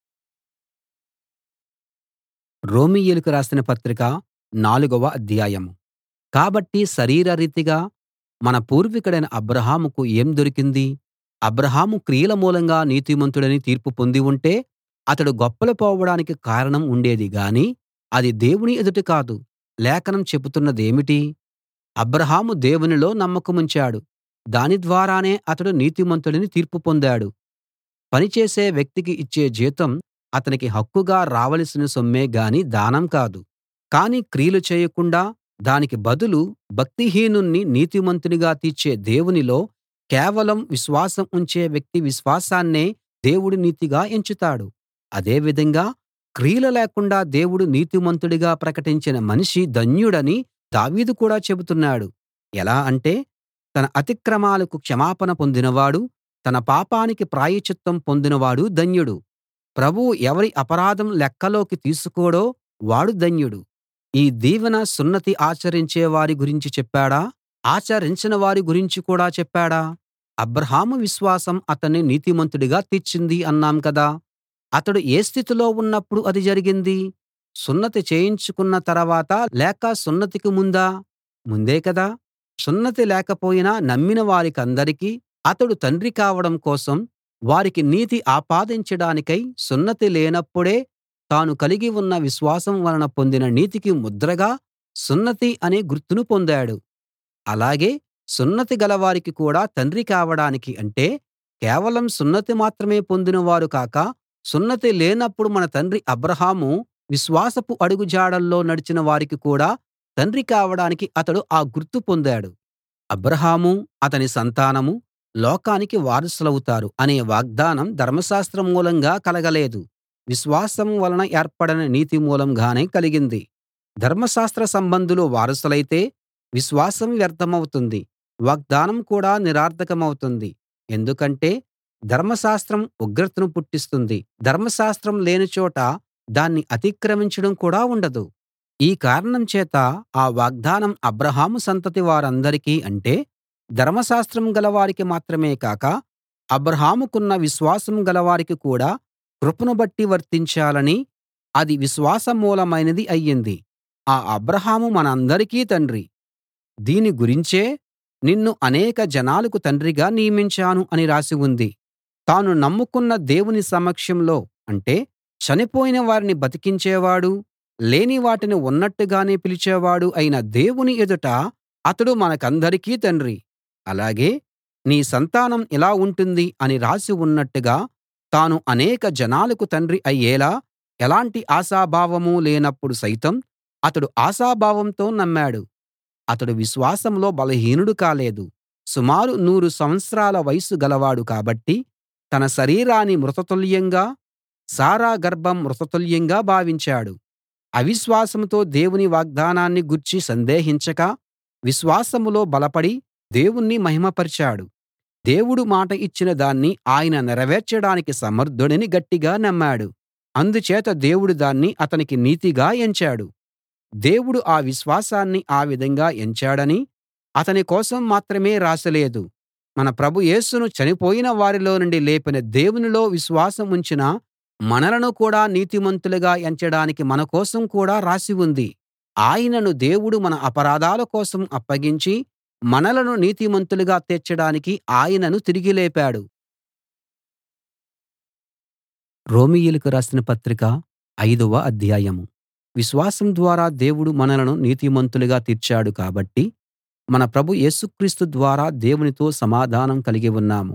రోమీయులకు రాసిన పత్రిక నాలుగవ అధ్యాయం. కాబట్టి శరీరరీతిగా మన పూర్వికుడైన అబ్రాహాముకు ఏం దొరికింది? అబ్రాహాము క్రియల మూలంగా నీతిమంతుడని తీర్పు పొంది ఉంటే అతడు గొప్పలు పోవడానికి కారణం ఉండేది గాని అది దేవుని ఎదుట కాదు. లేఖనం చెబుతున్నదేమిటి? అబ్రాహాము దేవునిలో నమ్మకముంచాడు. దాని ద్వారానే అతడు నీతిమంతుడని తీర్పు పొందాడు. పనిచేసే వ్యక్తికి ఇచ్చే జీతం అతనికి హక్కుగా రావలసిన సొమ్మే గాని దానం కాదు. కానీ క్రియలు చేయకుండా దానికి బదులు భక్తిహీనుణ్ణి నీతిమంతునిగా తీర్చే దేవునిలో కేవలం విశ్వాసం ఉంచే వ్యక్తి విశ్వాసాన్నే దేవుడు నీతిగా ఎంచుతాడు. అదే విధంగా క్రియలు లేకుండా దేవుడు నీతిమంతుడిగా ప్రకటించిన మనిషి ధన్యుడని దావీదు కూడా చెబుతున్నాడు. ఎలా అంటే, తన అతిక్రమాలకు క్షమాపణ పొందినవాడు, తన పాపానికి ప్రాయశ్చిత్తం పొందినవాడు ధన్యుడు. ప్రభువు ఎవరి అపరాధం లెక్కలోకి తీసుకోడో వాడు ధన్యుడు. ఈ దీవెన సున్నతి ఆచరించే వారి గురించి చెప్పాడా? ఆచరించని వారి గురించి కూడా చెప్పాడా? అబ్రాహాము విశ్వాసం అతన్ని నీతిమంతుడిగా తీర్చింది అన్నాం కదా. అతడు ఏ స్థితిలో ఉన్నప్పుడు అది జరిగింది? సున్నతి చేయించుకున్న తరవాత లేక సున్నతికి ముందా? ముందే కదా. సున్నతి లేకపోయినా నమ్మిన వారికందరికీ అతడు తండ్రి కావడం కోసం వారికి నీతి ఆపాదించడానికై సున్నతి లేనప్పుడే తాను కలిగి ఉన్న విశ్వాసం వలన పొందిన నీతికి ముద్రగా సున్నతి అనే గుర్తును పొందాడు. అలాగే సున్నతి గలవారికి కూడా తండ్రి కావడానికి, అంటే కేవలం సున్నతి మాత్రమే పొందినవారు కాక సున్నతి లేనప్పుడు మన తండ్రి అబ్రాహాము విశ్వాసపు అడుగుజాడల్లో నడిచిన వారికి కూడా తండ్రి కావడానికి అతడు ఆ గుర్తు పొందాడు. అబ్రాహాము అతని సంతానమూ లోకానికి వారసులవుతారు అనే వాగ్దానం ధర్మశాస్త్రం మూలంగా కలగలేదు, విశ్వాసం వలన ఏర్పడిన నీతి మూలంగానే కలిగింది. ధర్మశాస్త్ర సంబంధులు వారసులైతే విశ్వాసం వ్యర్థమవుతుంది, వాగ్దానం కూడా నిరర్థకమవుతుంది. ఎందుకంటే ధర్మశాస్త్రం ఉగ్రతను పుట్టిస్తుంది, ధర్మశాస్త్రం లేని చోట దాన్ని అతిక్రమించడం కూడా ఉండదు. ఈ కారణం చేత ఆ వాగ్దానం అబ్రాహాము సంతతి వారందరికీ, అంటే ధర్మశాస్త్రం గలవారికి మాత్రమే కాక అబ్రాహాముకున్న విశ్వాసం గలవారికి కూడా కృపను బట్టి వర్తించాలని అది విశ్వాసమూలమైనది అయ్యింది. ఆ అబ్రాహాము మనందరికీ తండ్రి. దీని గురించే నిన్ను అనేక జనాలకు తండ్రిగా నియమించాను అని రాసి ఉంది. తాను నమ్ముకున్న దేవుని సమక్షంలో, అంటే చనిపోయిన వారిని బతికించేవాడు, లేని వాటిని ఉన్నట్టుగానే పిలిచేవాడు అయిన దేవుని ఎదుట అతడు మనకందరికీ తండ్రి. అలాగే నీ సంతానం ఇలా ఉంటుంది అని రాసి ఉన్నట్టుగా తాను అనేక జనాలకు తండ్రి అయ్యేలా ఎలాంటి ఆశాభావం లేనప్పుడు సైతం అతడు ఆశాభావంతో నమ్మాడు. అతడు విశ్వాసంలో బలహీనుడు కాలేదు. సుమారు నూరు సంవత్సరాల వయస్సు గలవాడు కాబట్టి తన శరీరాన్ని మృతతుల్యంగా, శారా గర్భం మృతతుల్యంగా భావించాడు. అవిశ్వాసంతో దేవుని వాగ్దానాన్ని గూర్చి సందేహించక విశ్వాసంలో బలపడి దేవుణ్ణి మహిమపరిచాడు. దేవుడు మాట ఇచ్చిన దాన్ని ఆయన నెరవేర్చడానికి సమర్థుడని గట్టిగా నమ్మాడు. అందుచేత దేవుడు దాన్ని అతనికి నీతిగా ఎంచాడు. దేవుడు ఆ విశ్వాసాన్ని ఆ విధంగా ఎంచాడని అతని కోసం మాత్రమే రాసలేదు, మన ప్రభు యేసును చనిపోయిన వారిలో నుండి లేపిన దేవునిలో విశ్వాసం ఉంచిన మనలను కూడా నీతిమంతులుగా ఎంచడానికి మన కోసం కూడా రాసి ఉంది. ఆయనను దేవుడు మన అపరాధాల కోసం అప్పగించి మనలను నీతిమంతులుగా తీర్చడానికి ఆయనను తిరిగి లేపాడు. రోమీయులకు రాసిన పత్రిక ఐదవ అధ్యాయం. విశ్వాసం ద్వారా దేవుడు మనలను నీతిమంతులుగా తీర్చాడు కాబట్టి మన ప్రభు యేసుక్రీస్తు ద్వారా దేవునితో సమాధానం కలిగి ఉన్నాము.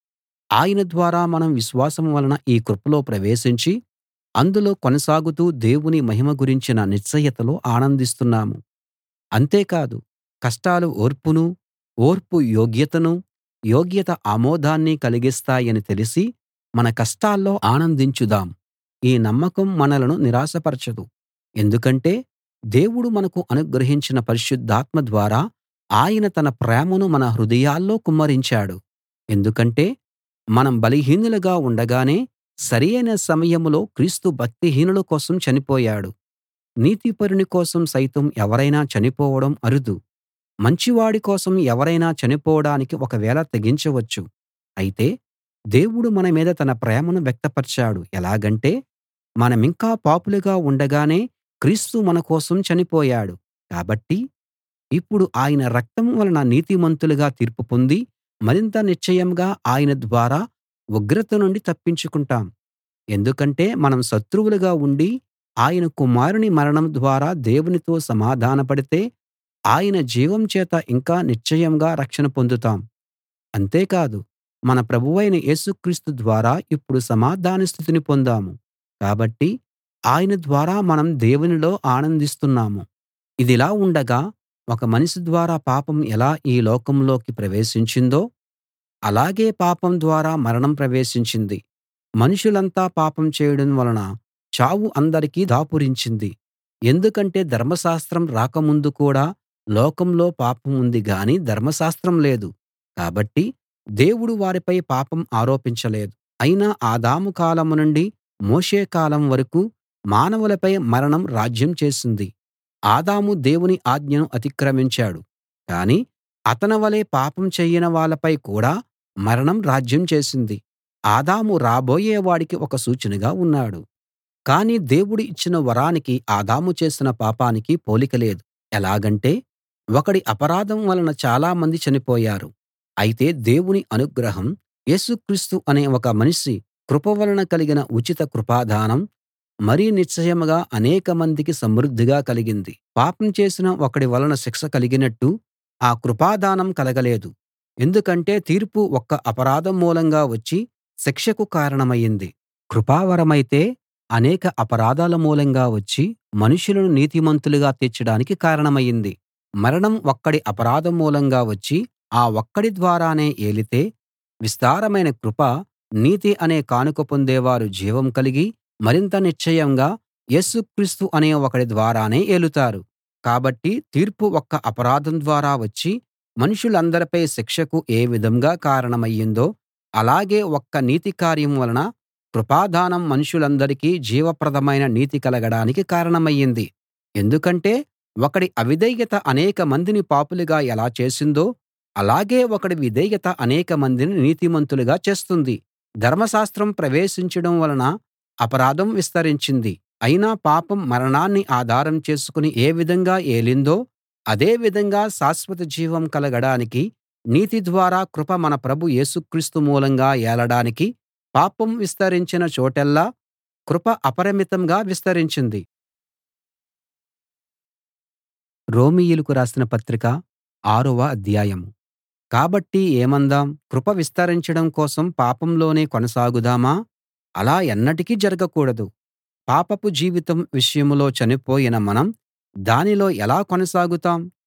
ఆయన ద్వారా మనం విశ్వాసం వలన ఈ కృపలో ప్రవేశించి అందులో కొనసాగుతూ దేవుని మహిమ గురించిన నిశ్చయతలో ఆనందిస్తున్నాము. అంతేకాదు, కష్టాలు ఓర్పును, ఓర్పు యోగ్యతను, యోగ్యత ఆమోదాన్ని కలిగిస్తాయని తెలిసి మన కష్టాల్లో ఆనందించుదాం. ఈ నమ్మకం మనలను నిరాశపరచదు. ఎందుకంటే దేవుడు మనకు అనుగ్రహించిన పరిశుద్ధాత్మ ద్వారా ఆయన తన ప్రేమను మన హృదయాల్లో కుమ్మరించాడు. ఎందుకంటే మనం బలహీనులుగా ఉండగానే సరియైన సమయంలో క్రీస్తు భక్తిహీనుల కోసం చనిపోయాడు. నీతిపరుని కోసం సైతం ఎవరైనా చనిపోవడం అరుదు. మంచివాడి కోసం ఎవరైనా చనిపోవడానికి ఒకవేళ తెగించవచ్చు. అయితే దేవుడు మన మీద తన ప్రేమను వ్యక్తపరిచాడు ఎలాగంటే, మనమింకా పాపులుగా ఉండగానే క్రీస్తు మన కోసం చనిపోయాడు. కాబట్టి ఇప్పుడు ఆయన రక్తం వలన నీతిమంతులుగా తీర్పు పొంది మరింత నిశ్చయంగా ఆయన ద్వారా ఉగ్రత నుండి తప్పించుకుంటాం. ఎందుకంటే మనం శత్రువులుగా ఉండి ఆయన కుమారుని మరణం ద్వారా దేవునితో సమాధానపడితే ఆయన జీవం చేత ఇంకా నిశ్చయంగా రక్షణ పొందుతాం. అంతేకాదు, మన ప్రభువైన యేసుక్రీస్తు ద్వారా ఇప్పుడు సమాధాన స్థితిని పొందాము. కాబట్టి ఆయన ద్వారా మనం దేవునిలో ఆనందిస్తున్నాము. ఇదిలా ఉండగా ఒక మనిషి ద్వారా పాపం ఎలా ఈ లోకంలోకి ప్రవేశించిందో అలాగే పాపం ద్వారా మరణం ప్రవేశించింది. మనుషులంతా పాపం చేయడం వలన చావు అందరికీ దాపురించింది. ఎందుకంటే ధర్మశాస్త్రం రాకముందు కూడా లోకంలో పాపం ఉంది గాని ధర్మశాస్త్రం లేదు. కాబట్టి దేవుడు వారిపై పాపం ఆరోపించలేదు. అయినా ఆదాము కాలం నుండి మోషే కాలం వరకూ మానవులపై మరణం రాజ్యం చేసింది. ఆదాము దేవుని ఆజ్ఞను అతిక్రమించాడు, కానీ అతని వలే పాపం చేయని వాళ్ళపై కూడా మరణం రాజ్యం చేసింది. ఆదాము రాబోయే వాడికి ఒక సూచనగా ఉన్నాడు. కానీ దేవుడు ఇచ్చిన వరానికి ఆదాము చేసిన పాపానికి పోలిక లేదు. ఎలాగంటే ఒకడి అపరాధం వలన చాలామంది చనిపోయారు. అయితే దేవుని అనుగ్రహం యేసుక్రీస్తు అనే ఒక మనిషి కృప వలన కలిగిన ఉచిత కృపాదానం మరీ నిశ్చయంగా అనేకమందికి సమృద్ధిగా కలిగింది. పాపం చేసిన ఒకడి వలన శిక్ష కలిగినట్టు ఆ కృపాదానం కలగలేదు. ఎందుకంటే తీర్పు ఒక్క అపరాధం మూలంగా వచ్చి శిక్షకు కారణమయింది. కృపావరమైతే అనేక అపరాధాల మూలంగా వచ్చి మనుషులను నీతిమంతులుగా తీర్చడానికి కారణమయింది. మరణం ఒక్కడి అపరాధం మూలంగా వచ్చి ఆ ఒక్కడి ద్వారానే ఏలితే విస్తారమైన కృప, నీతి అనే కానుక పొందేవారు జీవం కలిగి మరింత నిశ్చయంగా యేసుక్రీస్తు అనే ఒకడి ద్వారానే ఏలుతారు. కాబట్టి తీర్పు ఒక్క అపరాధం ద్వారా వచ్చి మనుషులందరిపై శిక్షకు ఏ విధంగా కారణమయ్యిందో అలాగే ఒక్క నీతి కార్యం వలన కృపాదానం మనుషులందరికీ జీవప్రదమైన నీతి కలగడానికి కారణమయ్యింది. ఎందుకంటే ఒకడి అవిధేయత అనేక మందిని పాపులుగా ఎలా చేసిందో అలాగే ఒకడి విధేయత అనేక మందిని నీతిమంతులుగా చేస్తుంది. ధర్మశాస్త్రం ప్రవేశించడం వలన అపరాధం విస్తరించింది. అయినా పాపం మరణాన్ని ఆధారం చేసుకుని ఏ విధంగా ఏలిందో అదే విధంగా శాశ్వత జీవం కలగడానికి నీతి ద్వారా కృప మన ప్రభు యేసుక్రీస్తు మూలంగా ఏలడానికి పాపం విస్తరించిన చోటెల్లా కృప అపరిమితంగా విస్తరించింది. రోమీయులకు రాసిన పత్రిక ఆరవ అధ్యాయం. కాబట్టి ఏమందాం? కృప విస్తరించడం కోసం పాపంలోనే కొనసాగుదామా? అలా ఎన్నటికీ జరగకూడదు. పాపపు జీవితం విషయంలో చనిపోయిన మనం దానిలో ఎలా కొనసాగుతాం?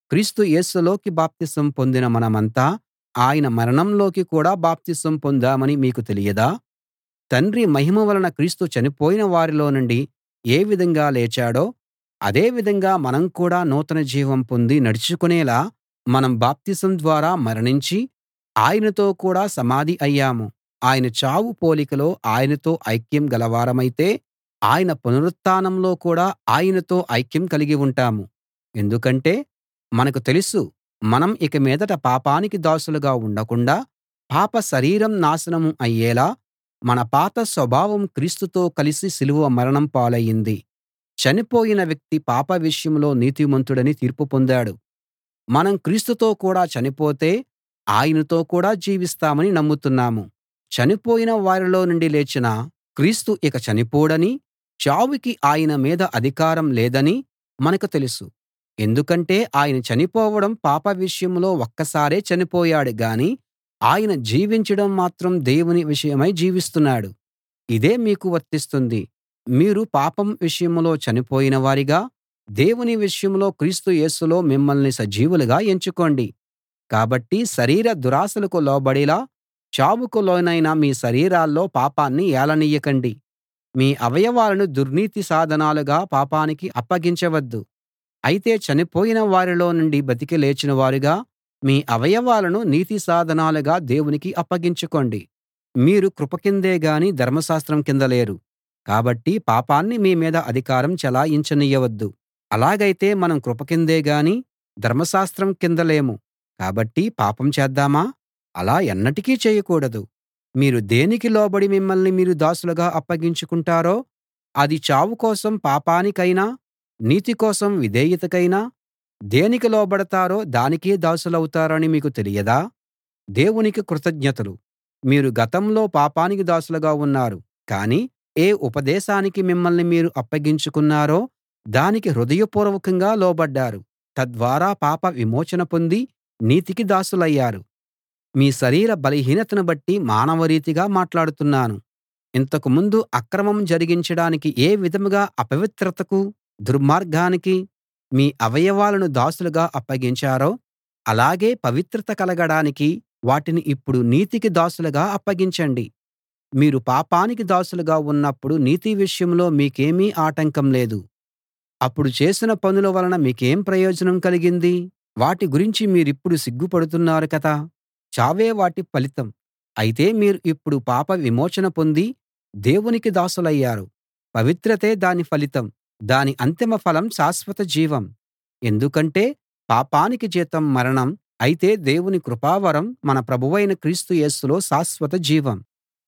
క్రీస్తు యేసులోకి బాప్తిసం పొందిన మనమంతా ఆయన మరణంలోకి కూడా బాప్తిసం పొందామని మీకు తెలియదా? తండ్రి మహిమ వలన క్రీస్తు చనిపోయిన వారిలో నుండి ఏ విధంగా లేచాడో అదే విధంగా మనం కూడా నూతన జీవం పొంది నడుచుకునేలా మనం బాప్తిసం ద్వారా మరణించి ఆయనతో కూడా సమాధి అయ్యాము. ఆయన చావు పోలికలో ఆయనతో ఐక్యం గలవారమైతే ఆయన పునరుత్థానంలో కూడా ఆయనతో ఐక్యం కలిగి ఉంటాము. ఎందుకంటే మనకు తెలుసు మనం ఇక మీదట పాపానికి దాసులుగా ఉండకుండా పాప శరీరం నాశనం అయ్యేలా మన పాత స్వభావం క్రీస్తుతో కలిసి సిలువ మరణం పాలయింది. చనిపోయిన వ్యక్తి పాప విషయంలో నీతిమంతుడని తీర్పు పొందాడు. మనం క్రీస్తుతో కూడా చనిపోతే ఆయనతో కూడా జీవిస్తామని నమ్ముతున్నాము. చనిపోయిన వారిలో నుండి లేచిన క్రీస్తు ఇక చనిపోడనీ, చావుకి ఆయన మీద అధికారం లేదనీ మనకు తెలుసు. ఎందుకంటే ఆయన చనిపోవడం పాప విషయంలో ఒక్కసారే చనిపోయాడు గాని ఆయన జీవించడం మాత్రం దేవుని విషయమై జీవిస్తున్నాడు. ఇదే మీకు వర్తిస్తుంది. మీరు పాపం విషయంలో చనిపోయిన వారిగా, దేవుని విషయంలో క్రీస్తు యేసులో మిమ్మల్ని సజీవులుగా ఎంచుకోండి. కాబట్టి శరీర దురాశలకు లోబడేలా చావుకు లోనైన మీ శరీరాల్లో పాపాన్ని ఏలనీయకండి. మీ అవయవాలను దుర్నీతి సాధనాలుగా పాపానికి అప్పగించవద్దు. అయితే చనిపోయిన వారిలో నుండి బతికి లేచిన వారుగా మీ అవయవాలను నీతి సాధనాలుగా దేవునికి అప్పగించుకోండి. మీరు కృప కిందే గాని ధర్మశాస్త్రం కింద లేరు. కాబట్టి పాపాన్ని మీ మీద అధికారం చెలాయించనియ్యవద్దు. అలాగైతే మనం కృప కిందే గాని ధర్మశాస్త్రం కింద లేము. కాబట్టి పాపం చేద్దామా? అలా ఎన్నటికీ చేయకూడదు. మీరు దేనికి లోబడి మిమ్మల్ని మీరు దాసులుగా అప్పగించుకుంటారో అది చావు కోసం పాపానికైనా, నీతి కోసం విధేయతకైనా దేనికి లోబడతారో దానికే దాసులవుతారని మీకు తెలియదా? దేవునికి కృతజ్ఞతలు. మీరు గతంలో పాపానికి దాసులుగా ఉన్నారు. కానీ ఏ ఉపదేశానికి మిమ్మల్ని మీరు అప్పగించుకున్నారో దానికి హృదయపూర్వకంగా లోబడ్డారు. తద్వారా పాప విమోచన పొంది నీతికి దాసులయ్యారు. మీ శరీర బలహీనతను బట్టి మానవరీతిగా మాట్లాడుతున్నాను. ఇంతకు ముందు అక్రమం జరిగించడానికి ఏ విధంగా అపవిత్రతకు, దుర్మార్గానికి మీ అవయవాలను దాసులుగా అప్పగించారో అలాగే పవిత్రత కలగడానికి వాటిని ఇప్పుడు నీతికి దాసులుగా అప్పగించండి. మీరు పాపానికి దాసులుగా ఉన్నప్పుడు నీతి విషయంలో మీకేమీ ఆటంకం లేదు. అప్పుడు చేసిన పనుల వలన మీకేం ప్రయోజనం కలిగింది? వాటి గురించి మీరిప్పుడు సిగ్గుపడుతున్నారు కదా! చావే వాటి ఫలితం. అయితే మీరు ఇప్పుడు పాప విమోచన పొంది దేవునికి దాసులయ్యారు. పవిత్రతే దాని ఫలితం. దాని అంతిమ ఫలం శాశ్వత జీవం. ఎందుకంటే పాపానికి జీతం మరణం. అయితే దేవుని కృపావరం మన ప్రభువైన క్రీస్తు యేసులో శాశ్వత జీవం.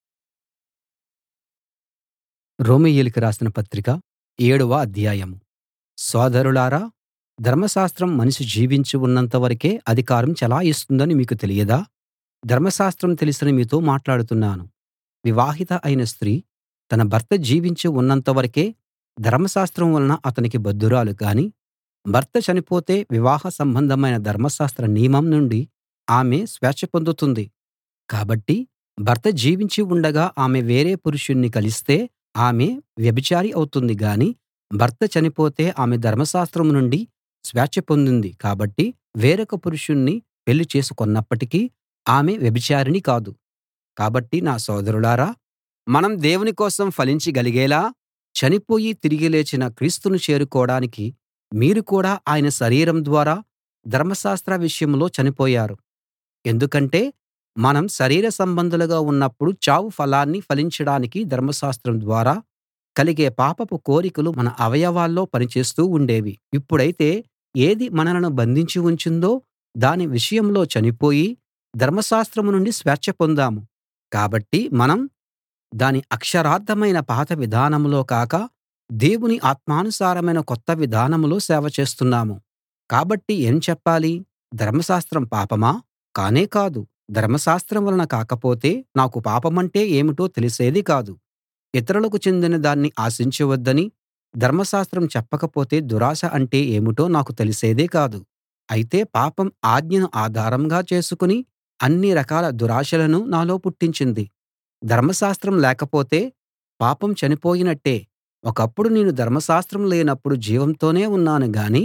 రోమీయులకు రాసిన పత్రిక ఏడవ అధ్యాయం. సోదరులారా, ధర్మశాస్త్రం మనిషి జీవించి ఉన్నంత వరకే అధికారం చెలాయిస్తుందని మీకు తెలియదా? ధర్మశాస్త్రం తెలిసిన మీతో మాట్లాడుతున్నాను. వివాహిత అయిన స్త్రీ తన భర్త జీవించి ఉన్నంత వరకే ధర్మశాస్త్రం వలన అతనికి బద్ధురాలు గాని భర్త చనిపోతే వివాహ సంబంధమైన ధర్మశాస్త్ర నియమం నుండి ఆమె స్వేచ్ఛ పొందుతుంది. కాబట్టి భర్త జీవించి ఉండగా ఆమె వేరే పురుషుణ్ణి కలిస్తే ఆమె వ్యభిచారి అవుతుంది గాని భర్త చనిపోతే ఆమె ధర్మశాస్త్రం నుండి స్వేచ్ఛ పొందింది కాబట్టి వేరొక పురుషుణ్ణి పెళ్లి చేసుకొన్నప్పటికీ ఆమె వ్యభిచారిణి కాదు. కాబట్టి నా సోదరులారా, మనం దేవుని కోసం ఫలించగలిగేలా చనిపోయి తిరిగి లేచిన క్రీస్తును చేరుకోడానికి మీరు కూడా ఆయన శరీరం ద్వారా ధర్మశాస్త్ర విషయంలో చనిపోయారు. ఎందుకంటే మనం శరీర సంబంధులుగా ఉన్నప్పుడు చావు ఫలాన్ని ఫలించడానికి ధర్మశాస్త్రం ద్వారా కలిగే పాపపు కోరికలు మన అవయవాల్లో పనిచేస్తూ ఉండేవి. ఇప్పుడైతే ఏది మనలను బంధించి ఉంచిందో దాని విషయంలో చనిపోయి ధర్మశాస్త్రం నుండి స్వేచ్ఛ పొందాము. కాబట్టి మనం దాని అక్షరార్థమైన పాత విధానంలో కాక దేవుని ఆత్మానుసారమైన కొత్త విధానంలో సేవ చేస్తున్నాము. కాబట్టి ఏం చెప్పాలి? ధర్మశాస్త్రం పాపమా? కానే కాదు. ధర్మశాస్త్రం వలన కాకపోతే నాకు పాపమంటే ఏమిటో తెలిసేది కాదు. ఇతరులకు చెందిన దాన్ని ఆశించవద్దని ధర్మశాస్త్రం చెప్పకపోతే దురాశ అంటే ఏమిటో నాకు తెలిసేదే కాదు. అయితే పాపం ఆజ్ఞను ఆధారంగా చేసుకుని అన్ని రకాల దురాశలను నాలో పుట్టించింది. ధర్మశాస్త్రం లేకపోతే పాపం చనిపోయినట్టే. ఒకప్పుడు నేను ధర్మశాస్త్రం లేనప్పుడు జీవంతోనే ఉన్నాను గాని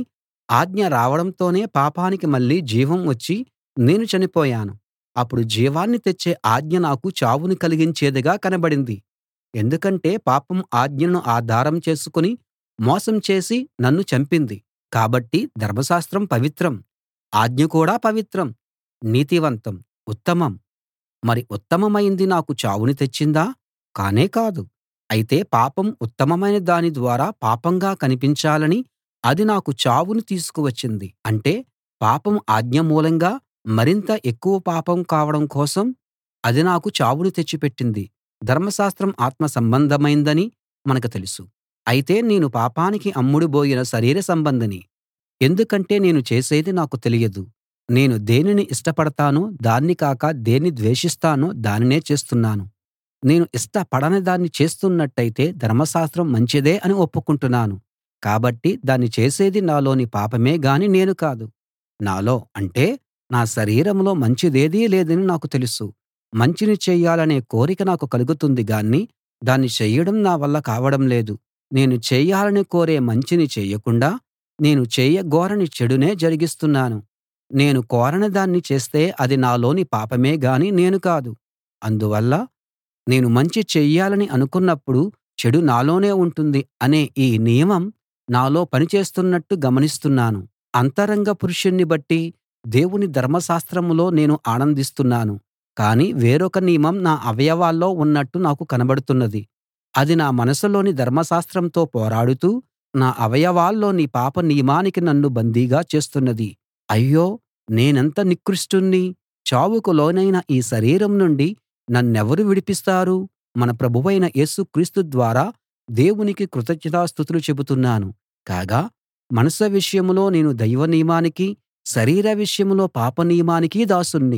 ఆజ్ఞ రావడంతోనే పాపానికి మళ్ళీ జీవం వచ్చి నేను చనిపోయాను. అప్పుడు జీవాన్ని తెచ్చే ఆజ్ఞ నాకు చావును కలిగించేదిగా కనబడింది. ఎందుకంటే పాపం ఆజ్ఞను ఆధారం చేసుకుని మోసం చేసి నన్ను చంపింది. కాబట్టి ధర్మశాస్త్రం పవిత్రం, ఆజ్ఞ కూడా పవిత్రం, నీతివంతం, ఉత్తమం. మరి ఉత్తమమైంది నాకు చావును తెచ్చిందా? కానే కాదు. అయితే పాపం ఉత్తమమైన దాని ద్వారా పాపంగా కనిపించాలని అది నాకు చావును తీసుకువచ్చింది. అంటే పాపం ఆజ్ఞ మూలంగా మరింత ఎక్కువ పాపం కావడం కోసం అది నాకు చావును తెచ్చిపెట్టింది. ధర్మశాస్త్రం ఆత్మ సంబంధమైందని మనకు తెలుసు. అయితే నేను పాపానికి అమ్ముడుబోయిన శరీర సంబంధిని. ఎందుకంటే నేను చేసేది నాకు తెలియదు. నేను దేనిని ఇష్టపడతానో దాన్ని కాక దేన్ని ద్వేషిస్తానో దానినే చేస్తున్నాను. నేను ఇష్టపడని దాన్ని చేస్తున్నట్టయితే ధర్మశాస్త్రం మంచిదే అని ఒప్పుకుంటున్నాను. కాబట్టి దాన్ని చేసేది నాలోని పాపమే గాని నేను కాదు. నాలో అంటే నా శరీరంలో మంచిదేదీ లేదని నాకు తెలుసు. మంచిని చెయ్యాలనే కోరిక నాకు కలుగుతుంది గాని దాన్ని చెయ్యడం నా వల్ల కావడం లేదు. నేను చేయాలని కోరే మంచిని చెయ్యకుండా నేను చేయగోరని చెడునే జరిగిస్తున్నాను. నేను కోరని దాన్ని చేస్తే అది నాలోని పాపమే గాని నేను కాదు. అందువల్ల నేను మంచి చెయ్యాలని అనుకున్నప్పుడు చెడు నాలోనే ఉంటుంది అనే ఈ నియమం నాలో పనిచేస్తున్నట్టు గమనిస్తున్నాను. అంతరంగ పురుషుణ్ణి బట్టి దేవుని ధర్మశాస్త్రంలో నేను ఆనందిస్తున్నాను. కానీ వేరొక నియమం నా అవయవాల్లో ఉన్నట్టు నాకు కనబడుతున్నది. అది నా మనసులోని ధర్మశాస్త్రంతో పోరాడుతూ నా అవయవాల్లోని పాప నియమానికి నన్ను బందీగా చేస్తున్నది. అయ్యో, నేనెంత నికృష్టుణ్ణి! చావుకు లోనైన ఈ శరీరం నుండి నన్నెవరు విడిపిస్తారు? మన ప్రభువైన యేసు క్రీస్తు ద్వారా దేవునికి కృతజ్ఞతాస్తుతులు చెబుతున్నాను. కాగా మనసు విషయంలో నేను దైవ నియమానికి, శరీర విషయంలో పాప నియమానికి దాసుణ్ణి.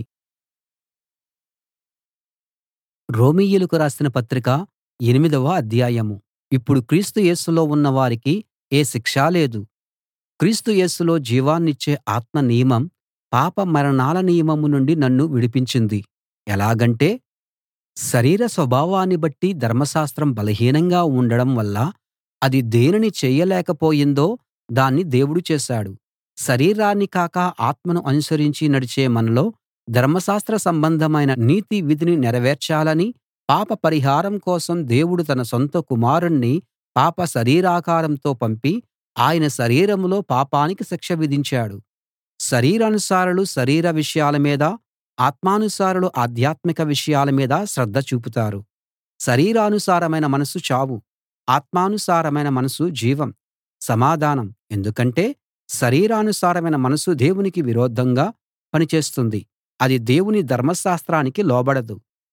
రోమీయులకు రాసిన పత్రిక ఎనిమిదవ అధ్యాయం. ఇప్పుడు క్రీస్తు యేసులో ఉన్న వారికి ఏ శిక్షా లేదు. క్రీస్తు యేసులో జీవాన్నిచ్చే ఆత్మ నియమం పాప మరణాల నియమం నుండి నన్ను విడిపించింది. ఎలాగంటే శరీర స్వభావాన్ని బట్టి ధర్మశాస్త్రం బలహీనంగా ఉండడం వల్ల అది దేనిని చేయలేకపోయిందో దాన్ని దేవుడు చేశాడు. శరీరాన్ని కాక ఆత్మను అనుసరించి నడిచే మనలో ధర్మశాస్త్ర సంబంధమైన నీతి విధిని నెరవేర్చాలని పాప పరిహారం కోసం దేవుడు తన సొంత కుమారుణ్ణి పాప శరీరాకారంతో పంపి ఆయన శరీరంలో పాపానికి శిక్ష విధించాడు. శరీరానుసారులు శరీర విషయాల మీద, ఆత్మానుసారులు ఆధ్యాత్మిక విషయాల మీద శ్రద్ధ చూపుతారు. శరీరానుసారమైన మనసు చావు, ఆత్మానుసారమైన మనసు జీవం, సమాధానం. ఎందుకంటే శరీరానుసారమైన మనసు దేవునికి విరోధంగా పనిచేస్తుంది. అది దేవుని ధర్మశాస్త్రానికి లోబడదు,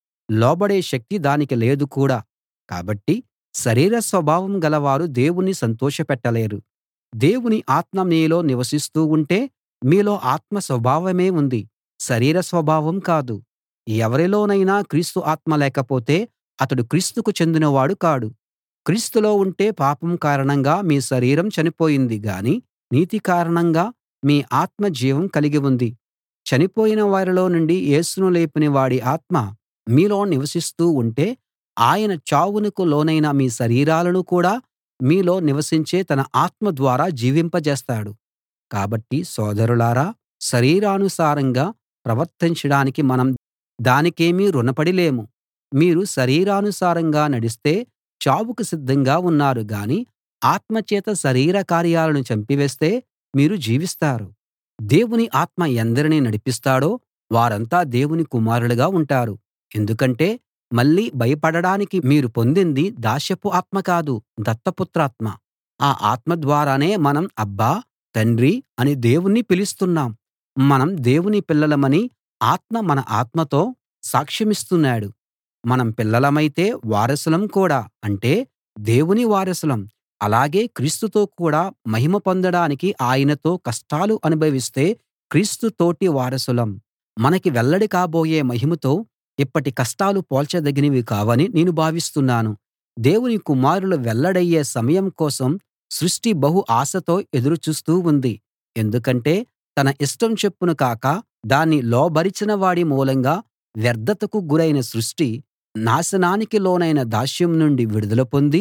లోబడే శక్తి దానికి లేదు కూడా. కాబట్టి శరీర స్వభావం గలవారు దేవుణ్ణి సంతోషపెట్టలేరు. దేవుని ఆత్మ మీలో నివసిస్తూ ఉంటే మీలో ఆత్మ స్వభావమే ఉంది, శరీర స్వభావం కాదు. ఎవరిలోనైనా క్రీస్తు ఆత్మ లేకపోతే అతడు క్రీస్తుకు చెందినవాడు కాడు. క్రీస్తులో ఉంటే పాపం కారణంగా మీ శరీరం చనిపోయింది గాని నీతి కారణంగా మీ ఆత్మ జీవం కలిగి ఉంది. చనిపోయిన వారిలో నుండి యేసును లేపిన వాడి ఆత్మ మీలో నివసిస్తూ ఉంటే ఆయన చావునకు లోనైన మీ శరీరాలను కూడా మీలో నివసించే తన ఆత్మ ద్వారా జీవింపజేస్తాడు. కాబట్టి సోదరులారా, శరీరానుసారంగా ప్రవర్తించడానికి మనం దానికేమీ రుణపడి లేము. మీరు శరీరానుసారంగా నడిస్తే చావుకు సిద్ధంగా ఉన్నారు గాని ఆత్మచేత శరీర కార్యాలను చంపివేస్తే మీరు జీవిస్తారు. దేవుని ఆత్మ ఎందరిని నడిపిస్తాడో వారంతా దేవుని కుమారులుగా ఉంటారు. ఎందుకంటే మళ్ళీ భయపడడానికి మీరు పొందింది దాస్యపు ఆత్మ కాదు, దత్తపుత్రాత్మ. ఆ ఆత్మ ద్వారానే మనం అబ్బా, తండ్రీ అని దేవుణ్ణి పిలుస్తున్నాం. మనం దేవుని పిల్లలమని ఆత్మ మన ఆత్మతో సాక్ష్యమిస్తున్నాడు. మనం పిల్లలమైతే వారసులం కూడా, అంటే దేవుని వారసులం. అలాగే క్రీస్తుతో కూడా మహిమ పొందడానికి ఆయనతో కష్టాలు అనుభవిస్తే క్రీస్తు తోటి వారసులం. మనకి వెల్లడి కాబోయే మహిమతో ఇప్పటి కష్టాలు పోల్చదగినవి కావని నేను భావిస్తున్నాను. దేవుని కుమారులు వెల్లడయ్యే సమయం కోసం సృష్టి బహు ఆశతో ఎదురు చూస్తూ ఉంది. ఎందుకంటే తన ఇష్టం చొప్పున కాక దాన్ని లోబరచిన వాడి మూలంగా వ్యర్థతకు గురైన సృష్టి నాశనానికి లోనైన దాస్యం నుండి విడుదల పొంది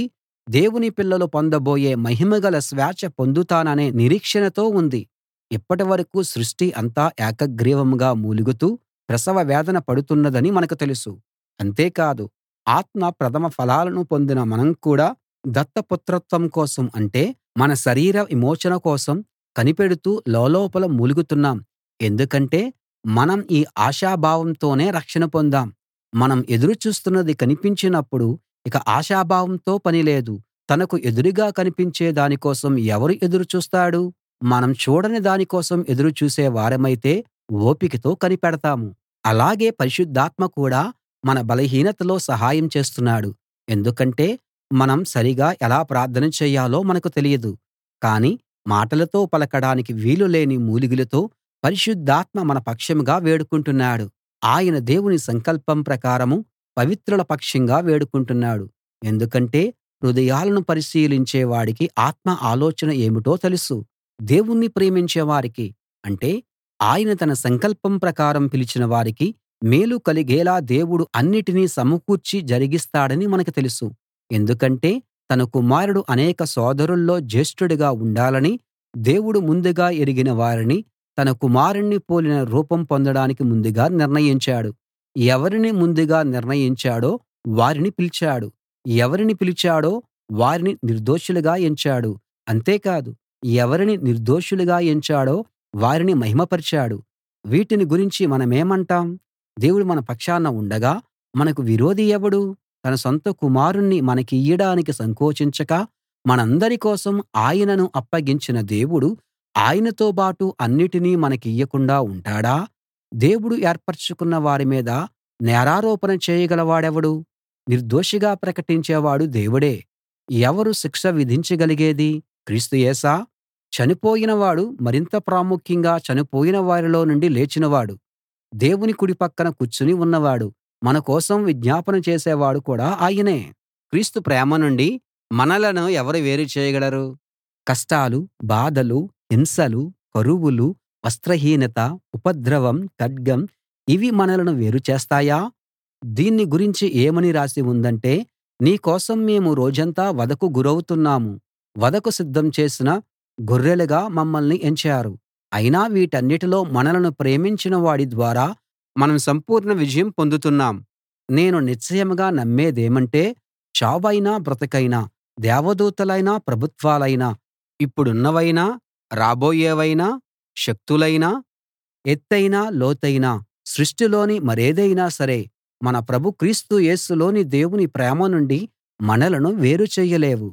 దేవుని పిల్లలు పొందబోయే మహిమగల స్వేచ్ఛ పొందుతాననే నిరీక్షణతో ఉంది. ఇప్పటి వరకూ సృష్టి అంతా ఏకగ్రీవంగా మూలుగుతూ ప్రసవ వేదన పడుతున్నదని మనకు తెలుసు. అంతేకాదు ఆత్మ ప్రథమ ఫలాలను పొందిన మనం కూడా దత్తపుత్రత్వం కోసం అంటే మన శరీర విమోచన కోసం కనిపెడుతూ లోలోపల మూలుగుతున్నాం. ఎందుకంటే మనం ఈ ఆశాభావంతోనే రక్షణ పొందాం. మనం ఎదురు చూస్తున్నది కనిపించినప్పుడు ఇక ఆశాభావంతో పని లేదు. తనకు ఎదురుగా కనిపించే దాని కోసం ఎవరు ఎదురు చూస్తాడు? మనం చూడని దాని కోసం ఎదురు చూసే వారమైతే ఓపికతో కనిపెడతాము. అలాగే పరిశుద్ధాత్మ కూడా మన బలహీనతలో సహాయం చేస్తున్నాడు. ఎందుకంటే మనం సరిగా ఎలా ప్రార్థన చేయాలో మనకు తెలియదు. కానీ మాటలతో పలకడానికి వీలు లేని మూలుగులతో పరిశుద్ధాత్మ మన పక్షంగా వేడుకుంటున్నాడు. ఆయన దేవుని సంకల్పం ప్రకారం పవిత్రుల పక్షంగా వేడుకుంటున్నాడు. ఎందుకంటే హృదయాలను పరిశీలించే వాడికి ఆత్మ ఆలోచన ఏమిటో తెలుసు. దేవుణ్ణి ప్రేమించే వారికి అంటే ఆయన తన సంకల్పం ప్రకారం పిలిచిన వారికి మేలు కలిగేలా దేవుడు అన్నిటినీ సమకూర్చి జరిగిస్తాడని మనకు తెలుసు. ఎందుకంటే తన కుమారుడు అనేక సోదరుల్లో జ్యేష్ఠుడిగా ఉండాలని దేవుడు ముందుగా ఎరిగిన వారిని తన కుమారుణ్ణి పోలిన రూపం పొందడానికి ముందుగా నిర్ణయించాడు. ఎవరిని ముందుగా నిర్ణయించాడో వారిని పిలిచాడు. ఎవరిని పిలిచాడో వారిని నిర్దోషులుగా ఎంచాడు. అంతేకాదు ఎవరిని నిర్దోషులుగా ఎంచాడో వారిని మహిమపరిచాడు. వీటిని గురించి మనమేమంటాం? దేవుడు మన పక్షాన ఉండగా మనకు విరోధి ఎవడు? తన సొంత కుమారుణ్ణి మనకియ్యడానికి సంకోచించక మనందరి కోసం ఆయనను అప్పగించిన దేవుడు ఆయనతోబాటు అన్నిటినీ మనకియ్యకుండా ఉంటాడా? దేవుడు ఏర్పరచుకున్న వారి మీద నేరారోపణ చేయగలవాడెవడు? నిర్దోషిగా ప్రకటించేవాడు దేవుడే. ఎవరు శిక్ష విధించగలిగేది? క్రీస్తు యేసా? చనిపోయిన వాడు మరింత ప్రాముఖ్యంగా చనిపోయిన వారిలో నుండి లేచినవాడు. దేవుని కుడి పక్కన కూర్చుని ఉన్నవాడు. మన కోసం విజ్ఞాపన చేసేవాడు కూడా ఆయనే. క్రీస్తు ప్రేమ నుండి మనలను ఎవరు వేరు చేయగలరు? కష్టాలు, బాధలు, హింసలు, కరువులు, వస్త్రహీనత, ఉపద్రవం, ఖడ్గం ఇవి మనలను వేరు చేస్తాయా? దీన్ని గురించి ఏమని రాసి ఉందంటే, నీ కోసం మేము రోజంతా వధకు గురౌతున్నాము. వధకు సిద్ధం చేసిన గొర్రెలుగా మమ్మల్ని ఎంచారు. అయినా వీటన్నిటిలో మనలను ప్రేమించిన వాడి ద్వారా మనం సంపూర్ణ విజయం పొందుతున్నాం. నేను నిశ్చయంగా నమ్మేదేమంటే చావైనా బ్రతుకైనా, దేవదూతలైనా ప్రభుత్వాలైనా, ఇప్పుడున్నవైనా రాబోయేవైనా, శక్తులైనా, ఎత్తయినా లోతైనా, సృష్టిలోని మరేదైనా సరే మన ప్రభు క్రీస్తు యేసులోని దేవుని ప్రేమ నుండి మనలను వేరు చెయ్యలేవు.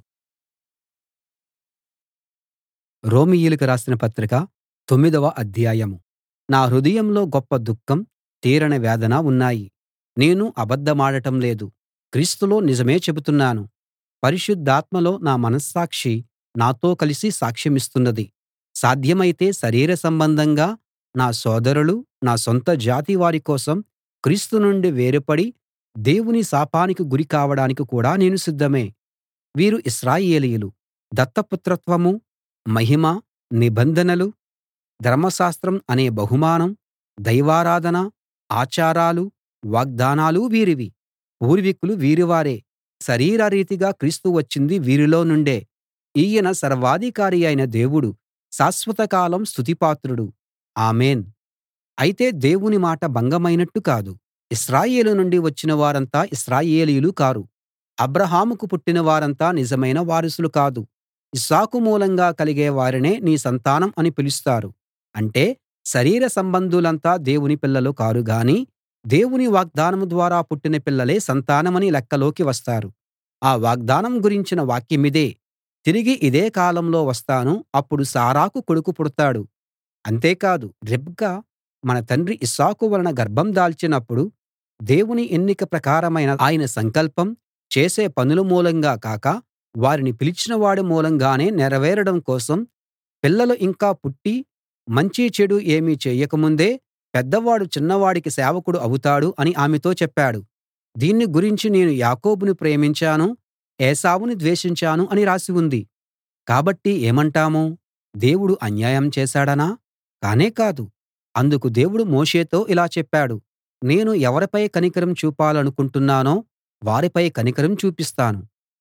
రోమీయులకు రాసిన పత్రిక తొమ్మిదవ అధ్యాయం. నా హృదయంలో గొప్ప దుఃఖం, తీరని వేదన ఉన్నాయి. నేను అబద్ధమాడటం లేదు, క్రీస్తులో నిజమే చెబుతున్నాను. పరిశుద్ధాత్మలో నా మనస్సాక్షి నాతో కలిసి సాక్ష్యమిస్తున్నది. సాధ్యమైతే శరీర సంబంధంగా నా సోదరులు, నా సొంత జాతి వారి కోసం క్రీస్తు నుండి వేరుపడి దేవుని శాపానికి గురి కావడానికి కూడా నేను సిద్ధమే. వీరు ఇశ్రాయేలీయులు. దత్తపుత్రత్వమూ, మహిమ, నిబంధనలు, ధర్మశాస్త్రం అనే బహుమానం, దైవారాధన, ఆచారాలు, వాగ్దానాలు వీరివి. పూర్వీకులు వీరివారే. శరీరరీతిగా క్రీస్తు వచ్చింది వీరిలో నుండే. ఈయన సర్వాధికారి అయిన దేవుడు, శాశ్వతకాలం స్తుతిపాత్రుడు. ఆమేన్. అయితే దేవుని మాట భంగమైనట్టు కాదు. ఇశ్రాయేలు నుండి వచ్చిన వారంతా ఇశ్రాయేలీయులు కారు. అబ్రాహాముకు పుట్టిన వారంతా నిజమైన వారసులు కాదు. ఇస్సాకు మూలంగా కలిగే వారినే నీ సంతానం అని పిలుస్తారు. అంటే శరీర సంబంధులంతా దేవుని పిల్లలు కారు గాని దేవుని వాగ్దానం ద్వారా పుట్టిన పిల్లలే సంతానమని లెక్కలోకి వస్తారు. ఆ వాగ్దానం గురించిన వాక్యమిదే. తిరిగి ఇదే కాలంలో వస్తాను, అప్పుడు సారాకు కొడుకు పుడతాడు. అంతేకాదు రిబ్కా మన తండ్రి ఇస్సాకు వలన గర్భం దాల్చినప్పుడు దేవుని ఎన్నిక ప్రకారమైన ఆయన సంకల్పం చేసే పనుల మూలంగా కాక వారిని పిలిచినవాడి మూలంగానే నెరవేరడం కోసం పిల్లలు ఇంకా పుట్టి మంచి చెడు ఏమీ చేయకముందే పెద్దవాడు చిన్నవాడికి సేవకుడు అవుతాడు అని ఆమెతో చెప్పాడు. దీన్ని గురించి నేను యాకోబును ప్రేమించాను, ఏశావును ద్వేషించాను అని రాసి ఉంది. కాబట్టి ఏమంటాము? దేవుడు అన్యాయం చేశాడనా? కానే కాదు. అందుకు దేవుడు మోషేతో ఇలా చెప్పాడు, నేను ఎవరిపై కనికరం చూపాలనుకుంటున్నానో వారిపై కనికరం చూపిస్తాను.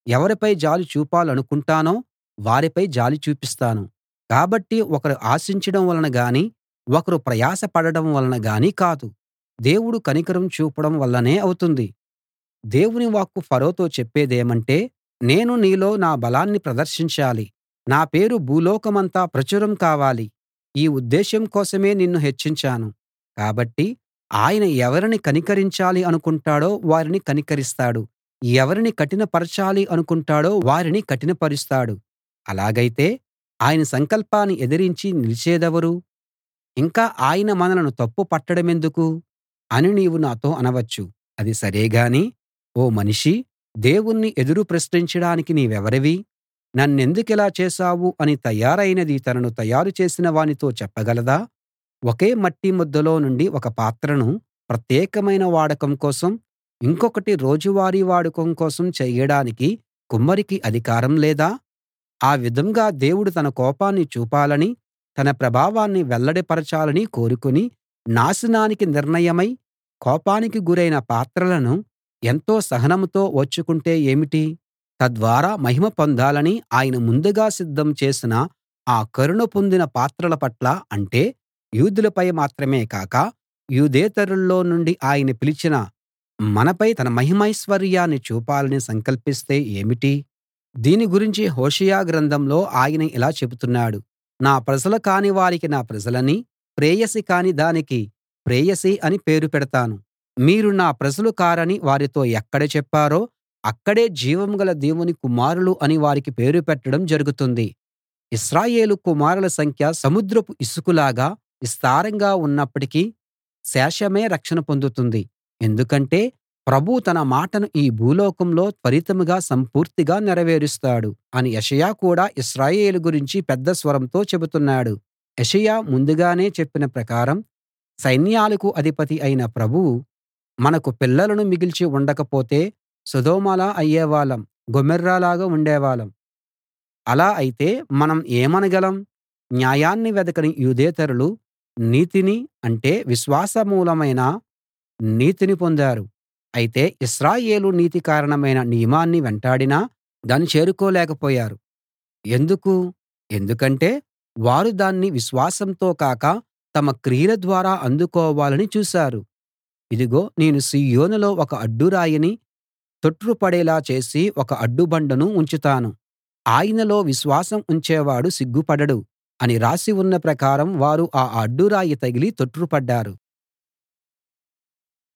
ఎవరిపై జాలి చూపాలనుకుంటానో వారిపై జాలి చూపిస్తాను. కాబట్టి ఒకరు ఆశించడం వలన గానీ ఒకరు ప్రయాస పడడం వలన గానీ కాదు, దేవుడు కనికరం చూపడం వల్లనే అవుతుంది. దేవుని వాక్కు ఫరోతో చెప్పేదేమంటే, నేను నీలో నా బలాన్ని ప్రదర్శించాలి, నా పేరు భూలోకమంతా ప్రచురం కావాలి. ఈ ఉద్దేశం కోసమే నిన్ను హెచ్చించాను. కాబట్టి ఆయన ఎవరిని కనికరించాలి అనుకుంటాడో వారిని కనికరిస్తాడు, ఎవరిని కఠినపరచాలి అనుకుంటాడో వారిని కఠినపరుస్తాడు. అలాగైతే ఆయన సంకల్పాన్ని ఎదిరించి నిలిచేదెవరు? ఇంకా ఆయన మనలను తప్పు పట్టడమెందుకు అని నీవు నాతో అనవచ్చు. అది సరే గాని, ఓ మనిషీ, దేవుణ్ణి ఎదురు ప్రశ్నించడానికి నీవెవరివి? నన్నెందుకిలా చేశావు అని తయారైనది తనను తయారు చేసిన వానితో చెప్పగలదా? ఒకే మట్టి ముద్దలో నుండి ఒక పాత్రను ప్రత్యేకమైన వాడకం కోసం, ఇంకొకటి రోజువారీ వాడకం కోసం చెయ్యడానికి కుమ్మరికి అధికారం లేదా? ఆ విధంగా దేవుడు తన కోపాన్ని చూపాలని, తన ప్రభావాన్ని వెల్లడిపరచాలని కోరుకుని, నాశనానికి నిర్ణయమై కోపానికి గురైన పాత్రలను ఎంతో సహనంతో ఓర్చుకుంటే ఏమిటి? తద్వారా మహిమ పొందాలని ఆయన ముందుగా సిద్ధం చేసిన ఆ కరుణ పొందిన పాత్రల పట్ల, అంటే యూదులపై మాత్రమే కాక యూదేతరుల్లో నుండి ఆయన పిలిచిన మనపై తన మహిమైశ్వర్యాన్ని చూపాలని సంకల్పిస్తే ఏమిటి? దీని గురించి హోషేయ గ్రంథంలో ఆయన ఇలా చెబుతున్నాడు: నా ప్రజలు కాని వారికి నా ప్రజలనీ, ప్రేయసి కాని దానికి ప్రేయసి అని పేరు పెడతాను. మీరు నా ప్రజలు కారని వారితో ఎక్కడ చెప్పారో అక్కడే జీవం గల దేవుని కుమారులు అని వారికి పేరు పెట్టడం జరుగుతుంది. ఇశ్రాయేలు కుమారుల సంఖ్య సముద్రపు ఇసుకలాగా విస్తారంగా ఉన్నప్పటికీ శేషమే రక్షణ పొందుతుంది. ఎందుకంటే ప్రభువు తన మాటను ఈ భూలోకంలో త్వరితంగా సంపూర్తిగా నెరవేరుస్తాడు అని యెషయా కూడా ఇశ్రాయేలు గురించి పెద్ద స్వరంతో చెబుతున్నాడు. యెషయా ముందుగానే చెప్పిన ప్రకారం సైన్యాలకు అధిపతి అయిన ప్రభువు మనకు పిల్లలను మిగిల్చి ఉండకపోతే సొదొమలా అయ్యేవాళ్ళం, గొమొర్రాలాగా ఉండేవాళ్ళం. అలా అయితే మనం ఏమనగలం? న్యాయాన్ని వెదకని యూదేతరులు నీతిని, అంటే విశ్వాసమూలమైన నీతిని పొందారు. అయితే ఇశ్రాయేలు నీతి కారణమైన నియమాన్ని వెంటాడినా దాన్ని చేరుకోలేకపోయారు. ఎందుకు? ఎందుకంటే వారు దాన్ని విశ్వాసంతో కాక తమ క్రియల ద్వారా అందుకోవాలని చూశారు. ఇదిగో, నేను సీయోనులో ఒక అడ్డురాయిని తొట్రుపడేలా చేసి ఒక అడ్డుబండను ఉంచుతాను. ఆయనలో విశ్వాసం ఉంచేవాడు సిగ్గుపడడు అని రాసి ఉన్న ప్రకారం వారు ఆ అడ్డురాయి తగిలి తొట్రుపడ్డారు.